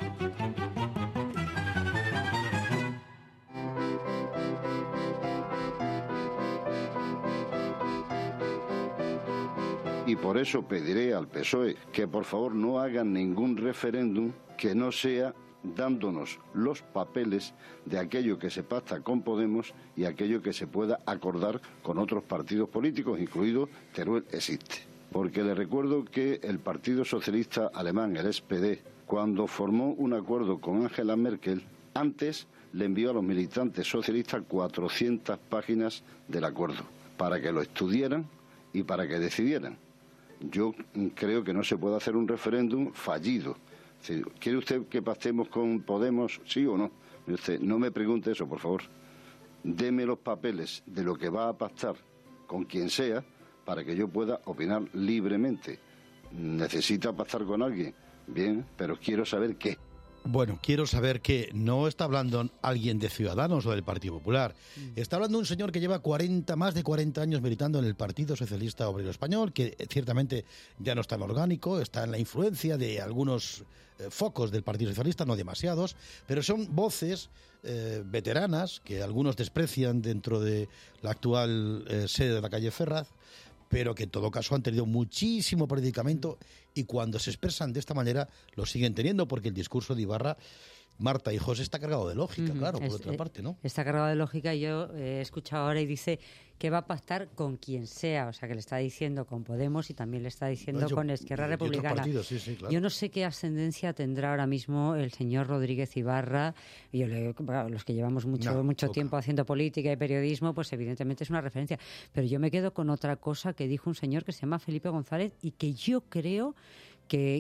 Y por eso pediré al PSOE que por favor no hagan ningún referéndum que no sea dándonos los papeles de aquello que se pacta con Podemos y aquello que se pueda acordar con otros partidos políticos, incluido Teruel existe. Porque le recuerdo que el Partido Socialista Alemán, el SPD, cuando formó un acuerdo con Angela Merkel, antes le envió a los militantes socialistas 400 páginas del acuerdo, para que lo estudiaran y para que decidieran. Yo creo que no se puede hacer un referéndum fallido. ¿Quiere usted que pactemos con Podemos, sí o no? Usted no me pregunte eso, por favor. Deme los papeles de lo que va a pactar con quien sea para que yo pueda opinar libremente. ¿Necesita pactar con alguien? Bien, pero quiero saber qué. Bueno, quiero saber que no está hablando alguien de Ciudadanos o del Partido Popular. Está hablando un señor que lleva más de 40 años militando en el Partido Socialista Obrero Español, que ciertamente ya no está en orgánico, está en la influencia de algunos focos del Partido Socialista, no demasiados, pero son voces veteranas que algunos desprecian dentro de la actual sede de la calle Ferraz, pero que en todo caso han tenido muchísimo predicamento y cuando se expresan de esta manera lo siguen teniendo, porque el discurso de Ibarra, Marta y José, está cargado de lógica, claro, por otra parte, ¿no? Está cargado de lógica y yo he escuchado ahora y dice que va a pactar con quien sea, o sea, que le está diciendo con Podemos y también le está diciendo con Esquerra Republicana. Partidos, sí, claro. Yo no sé qué ascendencia tendrá ahora mismo el señor Rodríguez Ibarra. Los que llevamos mucho tiempo haciendo política y periodismo, pues evidentemente es una referencia. Pero yo me quedo con otra cosa que dijo un señor que se llama Felipe González y que yo creo que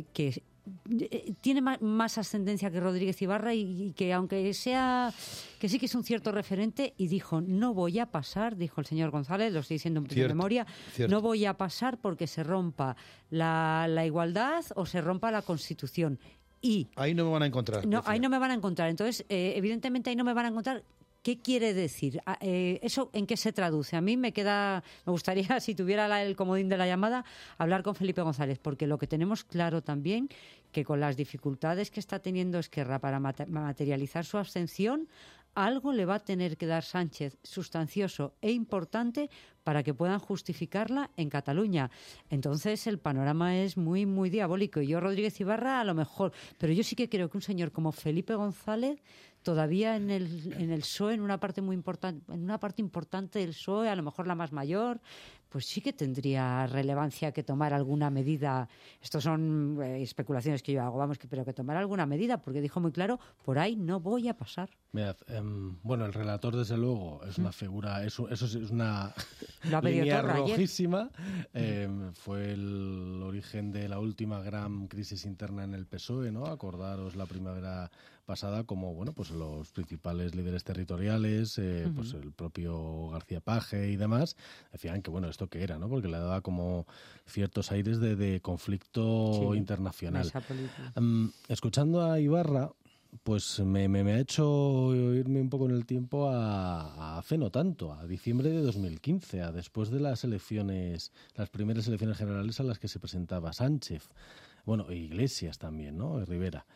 tiene más ascendencia que Rodríguez Ibarra y que aunque sea que sí que es un cierto referente, y dijo, no voy a pasar, dijo el señor González, lo estoy diciendo de memoria, no voy a pasar porque se rompa la igualdad o se rompa la Constitución. Y ahí no me van a encontrar. No, ahí no me van a encontrar. Entonces, evidentemente ahí no me van a encontrar. ¿Qué quiere decir? ¿Eso en qué se traduce? A mí me gustaría, si tuviera el comodín de la llamada, hablar con Felipe González, porque lo que tenemos claro también, que con las dificultades que está teniendo Esquerra para materializar su abstención, algo le va a tener que dar Sánchez sustancioso e importante para que puedan justificarla en Cataluña. Entonces el panorama es muy, muy diabólico. Y yo, Rodríguez Ibarra, a lo mejor, pero yo sí que creo que un señor como Felipe González, todavía en el PSOE, en una parte muy importante, en una parte importante del PSOE, a lo mejor la más mayor, pues sí que tendría relevancia que tomar alguna medida. Estos son especulaciones que yo hago, pero que tomar alguna medida, porque dijo muy claro, por ahí no voy a pasar. Mirad, bueno, el relator, desde luego, es una figura, eso es una línea rojísima. Fue el origen de la última gran crisis interna en el PSOE, ¿no? Acordaros la primavera pasada, como bueno, pues los principales líderes territoriales, pues el propio García Page y demás, decían que bueno, esto qué era, ¿no? Porque le daba como ciertos aires de conflicto internacional. Escuchando a Ibarra, pues me ha hecho irme un poco en el tiempo a hace no tanto, a diciembre de 2015, a después de las elecciones, las primeras elecciones generales a las que se presentaba Sánchez. Bueno, Iglesias también, ¿no? Y Rivera.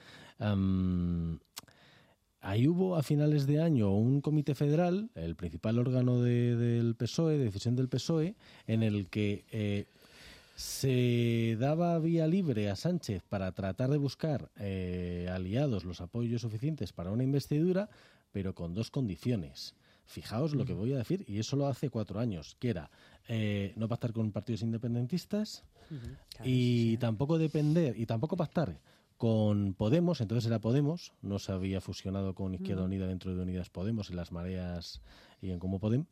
Ahí hubo a finales de año un comité federal, el principal órgano del PSOE, de decisión del PSOE, en el que se daba vía libre a Sánchez para tratar de buscar aliados, los apoyos suficientes para una investidura, pero con dos condiciones. Fijaos lo que voy a decir, y eso lo hace 4 años, que era no pactar con partidos independentistas y tampoco pactar con Podemos. Entonces era Podemos, no se había fusionado con Izquierda Unida dentro de Unidas Podemos, en las mareas y en Como Podem.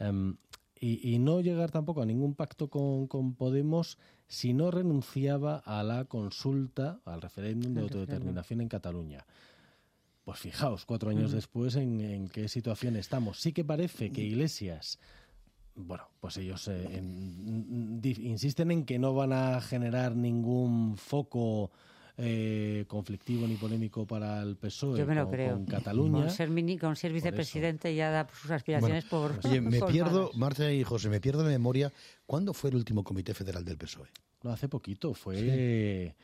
Y no llegar tampoco a ningún pacto con Podemos si no renunciaba a la consulta, al referéndum de autodeterminación en Cataluña. Pues fijaos, 4 años después, en qué situación estamos. Sí que parece que Iglesias, bueno, pues ellos insisten en que no van a generar ningún foco conflictivo ni polémico para el PSOE. Yo me lo creo. Con Cataluña. Con ser vicepresidente ya da sus aspiraciones por... Oye, Marta y José, me pierdo de memoria. ¿Cuándo fue el último comité federal del PSOE? No, hace poquito. Fue...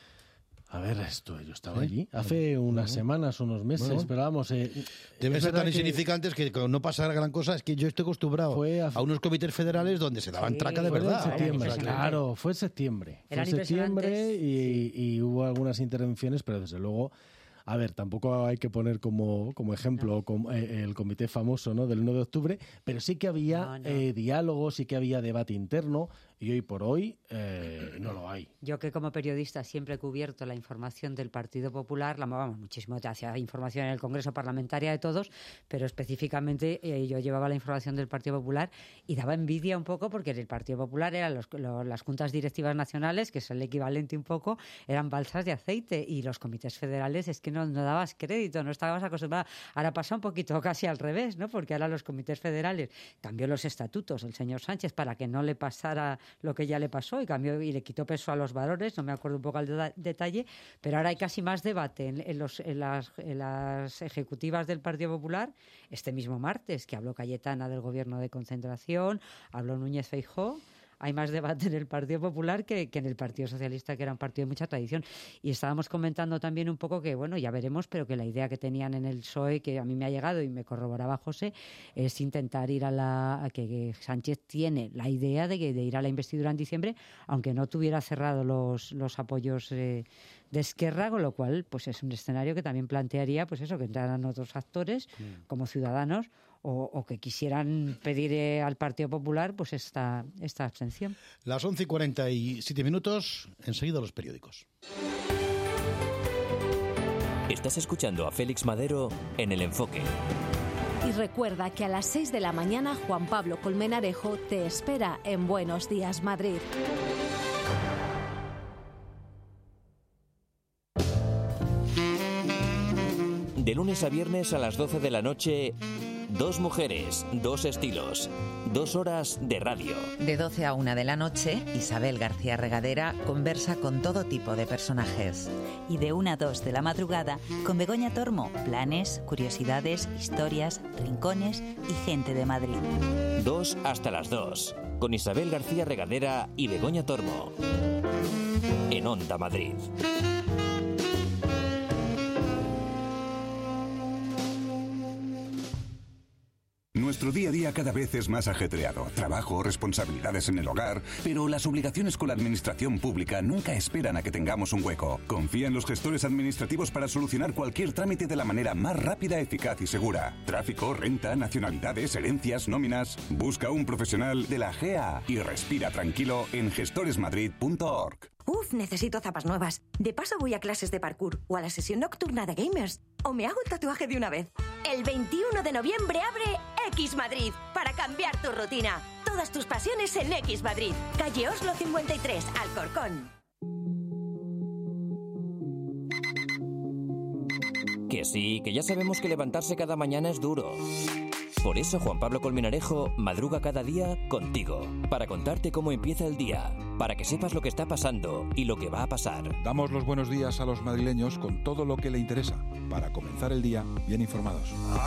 A ver, yo estaba allí hace unas semanas, unos meses, pero vamos... Deben ser tan insignificantes que no pasar gran cosa. Es que yo estoy acostumbrado a unos comités federales donde se daban traca de verdad. En septiembre, claro, fue en septiembre. Fue en septiembre y hubo algunas intervenciones, pero desde luego... A ver, tampoco hay que poner como ejemplo el comité famoso, ¿no?, del 1 de octubre, pero sí que había diálogo, sí que había debate interno, y hoy por hoy no lo hay. Yo, que como periodista siempre he cubierto la información del Partido Popular, la movamos muchísimo hacia información en el Congreso Parlamentaria de todos, pero específicamente yo llevaba la información del Partido Popular y daba envidia un poco, porque en el Partido Popular eran las juntas directivas nacionales, que es el equivalente un poco, eran balsas de aceite, y los comités federales es que no dabas crédito, no estabas acostumbrada. Ahora pasa un poquito casi al revés, ¿no? Porque ahora los comités federales cambió los estatutos el señor Sánchez para que no le pasara lo que ya le pasó, y le quitó peso a los varones, no me acuerdo un poco al detalle, pero ahora hay casi más debate en las ejecutivas del Partido Popular. Este mismo martes, que habló Cayetana del gobierno de concentración, habló Núñez Feijóo. Hay más debate en el Partido Popular que en el Partido Socialista, que era un partido de mucha tradición. Y estábamos comentando también un poco que, bueno, ya veremos, pero que la idea que tenían en el PSOE, que a mí me ha llegado y me corroboraba José, es intentar ir a que Sánchez tiene la idea de ir a la investidura en diciembre, aunque no tuviera cerrado los apoyos de Esquerra, con lo cual pues es un escenario que también plantearía pues eso, que entraran otros actores como Ciudadanos, o que quisieran pedir al Partido Popular pues esta abstención. Las 11:47, enseguida los periódicos. Estás escuchando a Félix Madero en El Enfoque. Y recuerda que a las 6 de la mañana Juan Pablo Colmenarejo te espera en Buenos Días, Madrid. De lunes a viernes a las 12 de la noche... 2 mujeres, 2 estilos, 2 horas de radio. De 12 a 1 de la noche, Isabel García Regadera conversa con todo tipo de personajes. Y de 1 a 2 de la madrugada, con Begoña Tormo, planes, curiosidades, historias, rincones y gente de Madrid. 2 hasta las 2, con Isabel García Regadera y Begoña Tormo. En Onda Madrid. Nuestro día a día cada vez es más ajetreado. Trabajo, responsabilidades en el hogar, pero las obligaciones con la administración pública nunca esperan a que tengamos un hueco. Confía en los gestores administrativos para solucionar cualquier trámite de la manera más rápida, eficaz y segura. Tráfico, renta, nacionalidades, herencias, nóminas. Busca un profesional de la GEA y respira tranquilo en gestoresmadrid.org. Uf, necesito zapas nuevas. De paso voy a clases de parkour o a la sesión nocturna de gamers. O me hago el tatuaje de una vez. El 21 de noviembre abre X Madrid para cambiar tu rutina. Todas tus pasiones en X Madrid. Calle Oslo 53, Alcorcón. Que sí, que ya sabemos que levantarse cada mañana es duro. Por eso Juan Pablo Colmenarejo madruga cada día contigo, para contarte cómo empieza el día, para que sepas lo que está pasando y lo que va a pasar. Damos los buenos días a los madrileños con todo lo que le interesa, para comenzar el día bien informados.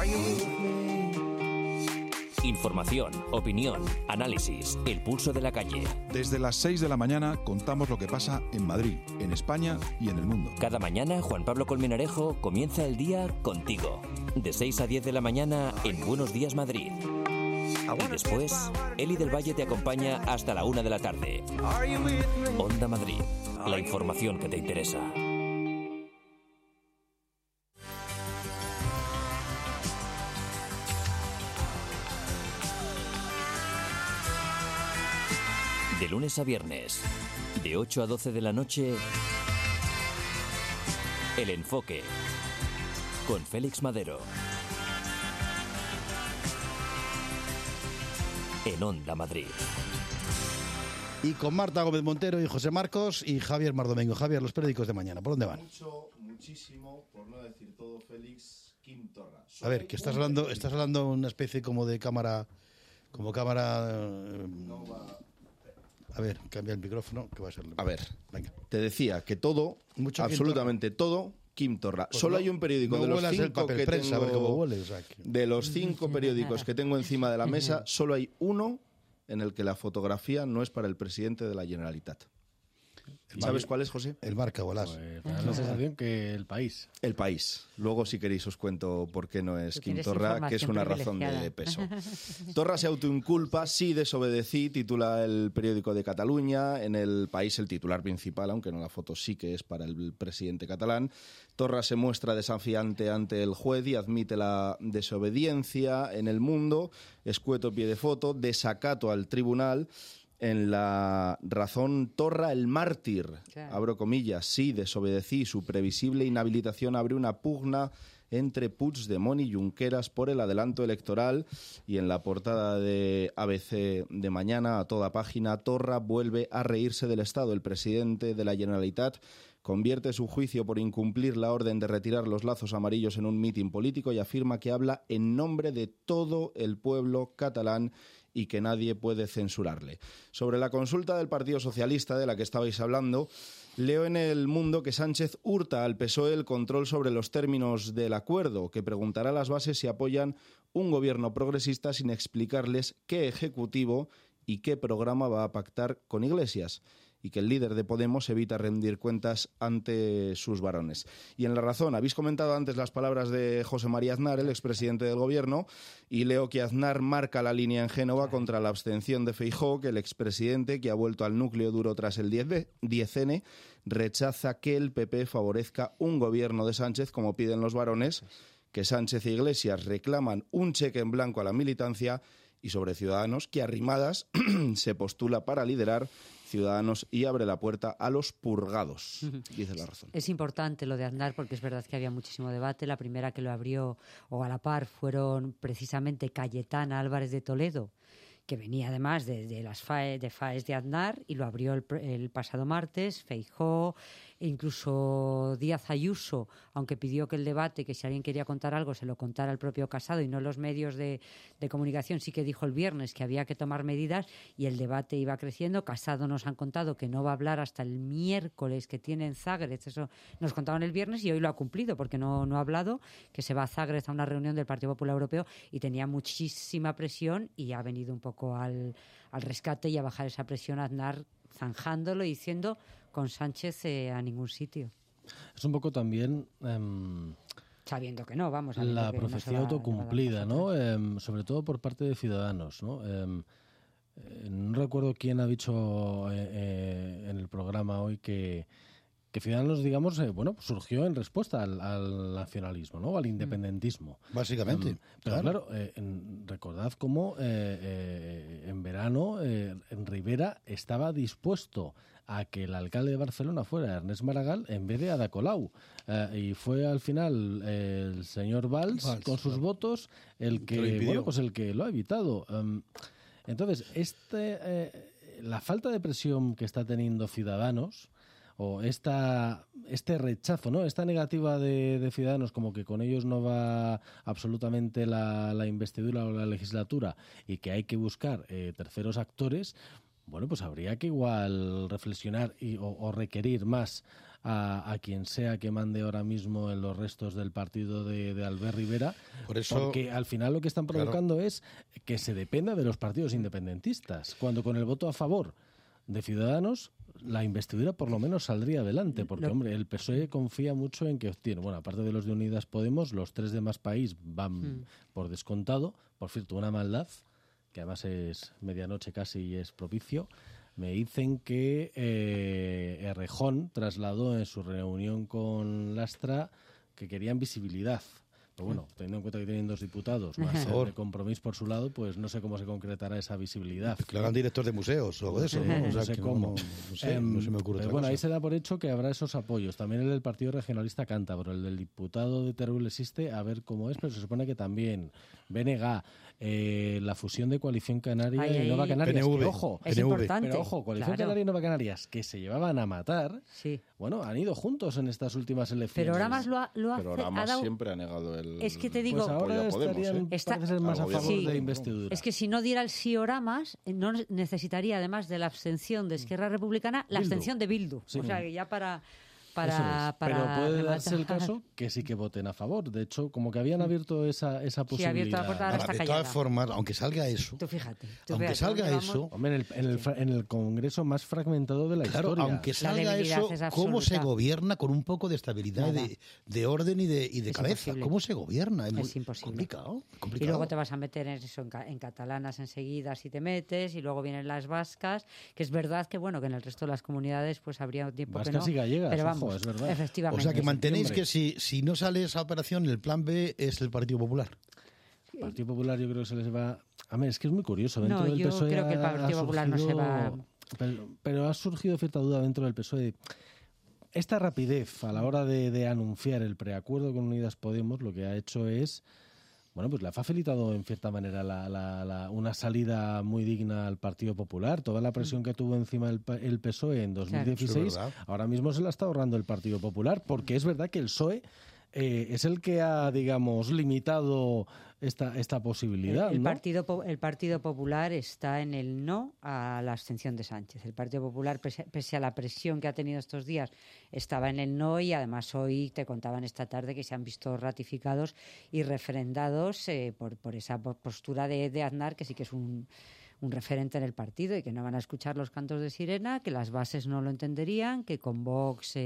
Información, opinión, análisis, el pulso de la calle. Desde las 6 de la mañana contamos lo que pasa en Madrid, en España y en el mundo. Cada mañana Juan Pablo Colmenarejo comienza el día contigo. De 6 a 10 de la mañana en Buenos Días Madrid. Y después, Eli del Valle te acompaña hasta la 1 de la tarde. Onda Madrid, la información que te interesa. De lunes a viernes, de 8 a 12 de la noche, El Enfoque, con Félix Madero. En Onda Madrid. Y con Marta Gómez Montero y José Marcos y Javier Mardomengo. Javier, los periódicos de mañana, ¿por dónde van? Muchísimo, por no decir todo, Félix, Quim Torra. A ver, que estás hablando una especie como de cámara... A ver, cambia el micrófono, que va a ser... A ver, venga. Te decía que todo, absolutamente todo, Quim Torra. Pues solo hay un periódico de los 5 que prensa, tengo... a ver cómo huele, o sea, que... De los 5 periódicos que tengo encima de la mesa, solo hay uno en el que la fotografía no es para el presidente de la Generalitat. ¿Sabes cuál es, José? El Marca o el As. Pues da la sensación que El País. El País. Luego, si queréis, os cuento por qué no es Quim Torra, que es una razón de peso. Torra se autoinculpa, sí desobedecí, titula el periódico de Cataluña. En El País, el titular principal, aunque no la foto sí que es para el presidente catalán. Torra se muestra desafiante ante el juez y admite la desobediencia. En El Mundo, escueto pie de foto, desacato al tribunal. En La Razón, Torra el mártir, claro. Abro comillas, sí, desobedecí, su previsible inhabilitación abre una pugna entre Puigdemont y Junqueras por el adelanto electoral. Y en la portada de ABC de mañana, a toda página, Torra vuelve a reírse del Estado. El presidente de la Generalitat convierte su juicio por incumplir la orden de retirar los lazos amarillos en un mitin político y afirma que habla en nombre de todo el pueblo catalán y que nadie puede censurarle. Sobre la consulta del Partido Socialista, de la que estabais hablando, leo en El Mundo que Sánchez hurta al PSOE el control sobre los términos del acuerdo, que preguntará a las bases si apoyan un gobierno progresista sin explicarles qué ejecutivo y qué programa va a pactar con Iglesias, y que el líder de Podemos evita rendir cuentas ante sus varones. Y en La Razón, habéis comentado antes las palabras de José María Aznar, el expresidente del Gobierno, y leo que Aznar marca la línea en Génova contra la abstención de Feijóo, que el expresidente, que ha vuelto al núcleo duro tras el 10N, rechaza que el PP favorezca un gobierno de Sánchez, como piden los varones, que Sánchez e Iglesias reclaman un cheque en blanco a la militancia, y sobre Ciudadanos, que Arrimadas se postula para liderar Ciudadanos y abre la puerta a los purgados, dice La Razón. Es importante lo de Aznar porque es verdad que había muchísimo debate. La primera que lo abrió, o a la par, fueron precisamente Cayetana Álvarez de Toledo, que venía además de las FAES de Aznar, y lo abrió el pasado martes. Feijóo, e incluso Díaz Ayuso, aunque pidió que el debate, que si alguien quería contar algo, se lo contara el propio Casado y no los medios de comunicación, sí que dijo el viernes que había que tomar medidas, y el debate iba creciendo. Casado nos han contado que no va a hablar hasta el miércoles, que tiene en Zagreb, eso nos contaban el viernes, y hoy lo ha cumplido porque no ha hablado, que se va a Zagreb a una reunión del Partido Popular Europeo, y tenía muchísima presión y ha venido un poco al rescate y a bajar esa presión a Aznar, zanjándolo y diciendo con Sánchez a ningún sitio. Es un poco también Sabiendo que no, vamos. La profecía autocumplida, ¿no? Sobre todo por parte de Ciudadanos, ¿no? No recuerdo quién ha dicho en el programa hoy que Ciudadanos, digamos, surgió en respuesta al nacionalismo, ¿no? Al independentismo. Básicamente. Pero claro, recordad cómo en verano en Rivera estaba dispuesto a que el alcalde de Barcelona fuera Ernest Maragall en vez de Ada Colau. Y fue al final el señor Valls con sus votos el que lo ha evitado. Entonces, la falta de presión que está teniendo Ciudadanos, o este rechazo, ¿no? Esta negativa de Ciudadanos, como que con ellos no va absolutamente la investidura o la legislatura y que hay que buscar terceros actores, bueno, pues habría que igual reflexionar o requerir más a quien sea que mande ahora mismo en los restos del partido de Albert Rivera, porque al final lo que están provocando es que se dependa de los partidos independentistas, cuando con el voto a favor de Ciudadanos la investidura por lo menos saldría adelante, porque hombre, el PSOE confía mucho en que obtiene, bueno, aparte de los de Unidas Podemos, los tres de Más País van por descontado. Por cierto, una maldad, que además es medianoche casi y es propicio, me dicen que Errejón trasladó en su reunión con Lastra que querían visibilidad. Pero bueno, teniendo en cuenta que tienen 2 diputados más de Compromís por su lado, pues no sé cómo se concretará esa visibilidad. Que lo hagan director de museos o algo de eso, ¿no? No sé cómo. No se me ocurre otra cosa. Ahí se da por hecho que habrá esos apoyos. También el del Partido Regionalista Cántabro, el del diputado de Teruel existe, a ver cómo es, pero se supone que también BNG, la fusión de Coalición Canaria y Nueva Canarias. PNV, que, ojo, es importante. Pero ojo, Coalición Canaria y Nueva Canarias, que se llevaban a matar, bueno, han ido juntos en estas últimas elecciones. Pero Oramas Pero Oramas siempre ha negado el... Es que te digo... Pues ahora estarían parece ser más a favor de investidura. Es que si no diera el sí Oramas, no necesitaría, además de la abstención de Esquerra Republicana, la abstención de Bildu. Sí. O sea, que ya para Pero puede darse el caso que sí que voten a favor. De hecho, como que habían abierto esa posibilidad. Sí, abierto la puerta, ahora está de callada. todas formas, aunque salga eso... Tú fíjate. Hombre, en el congreso más fragmentado de la historia. Aunque salga eso, ¿cómo se gobierna con un poco de estabilidad, de orden y de cabeza? Imposible. ¿Cómo se gobierna? Es imposible. Complicado. Y luego te vas a meter en catalanas enseguida si te metes, y luego vienen las vascas, que es verdad que bueno, que en el resto de las comunidades pues habría un tiempo vascas que no. Y gallegas, pero vamos, es verdad. Efectivamente. O sea que mantenéis que si no sale esa operación, el plan B es el Partido Popular. El Partido Popular yo creo que se les va... A ver, es que es muy curioso. Dentro del yo PSOE creo que el Partido Popular no se va... Pero ha surgido cierta duda dentro del PSOE. Esta rapidez a la hora de anunciar el preacuerdo con Unidas Podemos lo que ha hecho es... Bueno, pues le ha facilitado en cierta manera una salida muy digna al Partido Popular. Toda la presión que tuvo encima el PSOE en 2016, claro, ahora mismo se la está ahorrando el Partido Popular, porque es verdad que el PSOE es el que ha, digamos, limitado esta posibilidad. El Partido Popular está en el no a la abstención de Sánchez. El Partido Popular, pese a la presión que ha tenido estos días, estaba en el no, y además hoy te contaban esta tarde que se han visto ratificados y refrendados por esa postura de Aznar, que sí que es un referente en el partido, y que no van a escuchar los cantos de sirena, que las bases no lo entenderían, que con Vox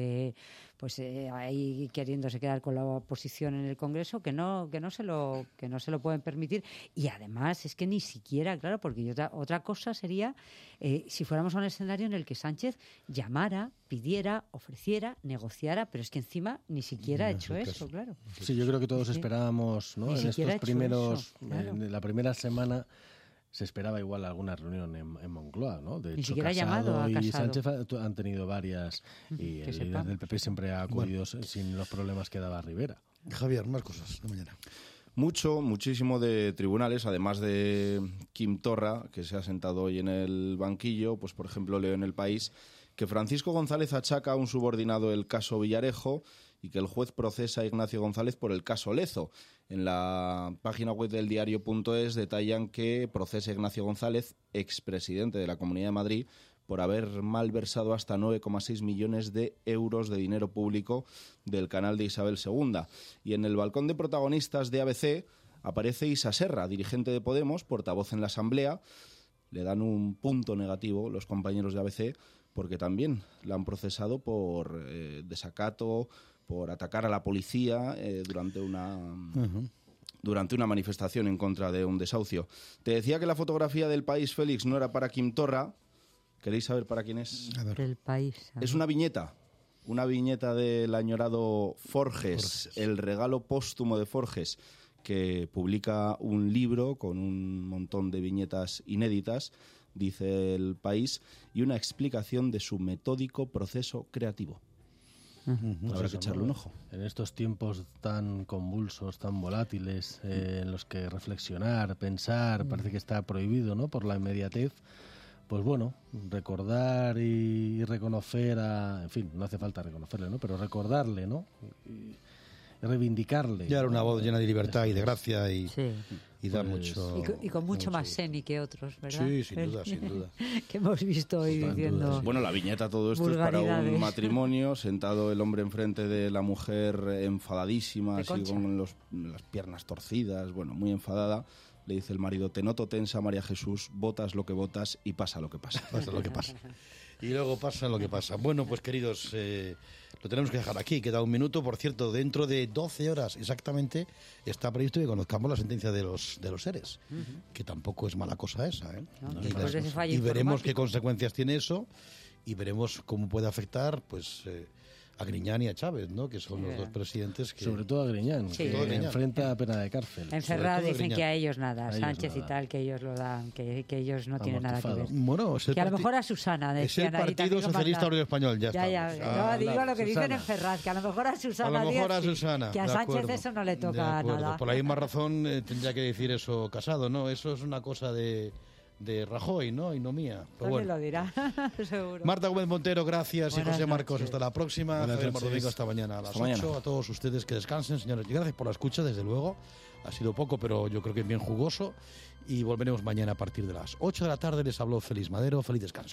ahí queriéndose quedar con la oposición en el Congreso, que no se lo pueden permitir. Y además es que ni siquiera, claro, porque otra cosa sería si fuéramos a un escenario en el que Sánchez llamara, pidiera, ofreciera, negociara, pero es que encima ni siquiera ha hecho eso, claro. Sí, yo creo que todos esperábamos, ¿no? En estos primeros, en la primera semana se esperaba igual alguna reunión en Moncloa, ¿no? De hecho, Casado y Sánchez han tenido varias, y el líder del PP siempre ha acudido sin los problemas que daba Rivera. Javier, más cosas de mañana. Muchísimo de tribunales, además de Quim Torra, que se ha sentado hoy en el banquillo. Pues, por ejemplo, leo en El País que Francisco González achaca a un subordinado el caso Villarejo y que el juez procesa a Ignacio González por el caso Lezo. En la página web del diario.es detallan que procesa a Ignacio González, expresidente de la Comunidad de Madrid, por haber malversado hasta 9,6 millones de euros de dinero público del canal de Isabel II. Y en el balcón de protagonistas de ABC aparece Isa Serra, dirigente de Podemos, portavoz en la Asamblea. Le dan un punto negativo los compañeros de ABC, porque también la han procesado por desacato, por atacar a la policía durante una manifestación en contra de un desahucio. Te decía que la fotografía del País, Félix, no era para Quim Torra. ¿Queréis saber para quién es? Del País. Es una viñeta del añorado Forges, el regalo póstumo de Forges, que publica un libro con un montón de viñetas inéditas, dice El País, y una explicación de su metódico proceso creativo. Habrá que echarle un ojo. En estos tiempos tan convulsos, tan volátiles, en los que reflexionar, pensar, parece que está prohibido, ¿no?, por la inmediatez. Pues bueno, recordar y reconocer en fin, no hace falta reconocerle, ¿no?, pero recordarle, ¿no?, y reivindicarle. Ya era una voz llena de libertad y de gracia y da mucho... Y con mucho más seni que otros, ¿verdad? Sí, sin duda. Que hemos visto hoy diciendo... Bueno, la viñeta, todo esto es para un matrimonio, sentado el hombre enfrente de la mujer enfadadísima, así con las piernas torcidas, bueno, muy enfadada. Le dice el marido: te noto tensa, María Jesús, votas lo que votas y pasa lo que pasa. Pasa lo que pasa. Y luego pasa lo que pasa. Bueno, pues queridos, lo tenemos que dejar aquí. Queda un minuto. Por cierto, dentro de 12 horas exactamente está previsto que conozcamos la sentencia de los seres, que tampoco es mala cosa esa, ¿eh? No, y veremos qué consecuencias tiene eso y veremos cómo puede afectar, pues... a Griñán y a Chávez, ¿no?, que son los dos presidentes que... Sobre todo a Griñán, que enfrenta pena de cárcel. En Ferraz dicen que a ellos nada, Sánchez y tal, que ellos lo dan, que ellos no tienen nada que ver. Bueno, que a lo mejor a Susana decían, es el Partido Socialista Obrero Español, ya está. Digo lo que dicen en Ferraz, que a lo mejor a Susana, que a Sánchez eso no le toca nada. Por la misma razón tendría que decir eso Casado, ¿no? Eso es una cosa de Rajoy, ¿no? Y no mía. Pero bueno. Lo dirá, seguro. Marta Gómez Montero, gracias. Buenas y José Marcos, noches. Hasta la próxima. Javier Domingo, hasta mañana a las 8. A todos ustedes que descansen, señores. Y gracias por la escucha, desde luego. Ha sido poco, pero yo creo que bien jugoso. Y volveremos mañana a partir de las 8 de la tarde. Les habló Félix Madero. Feliz descanso.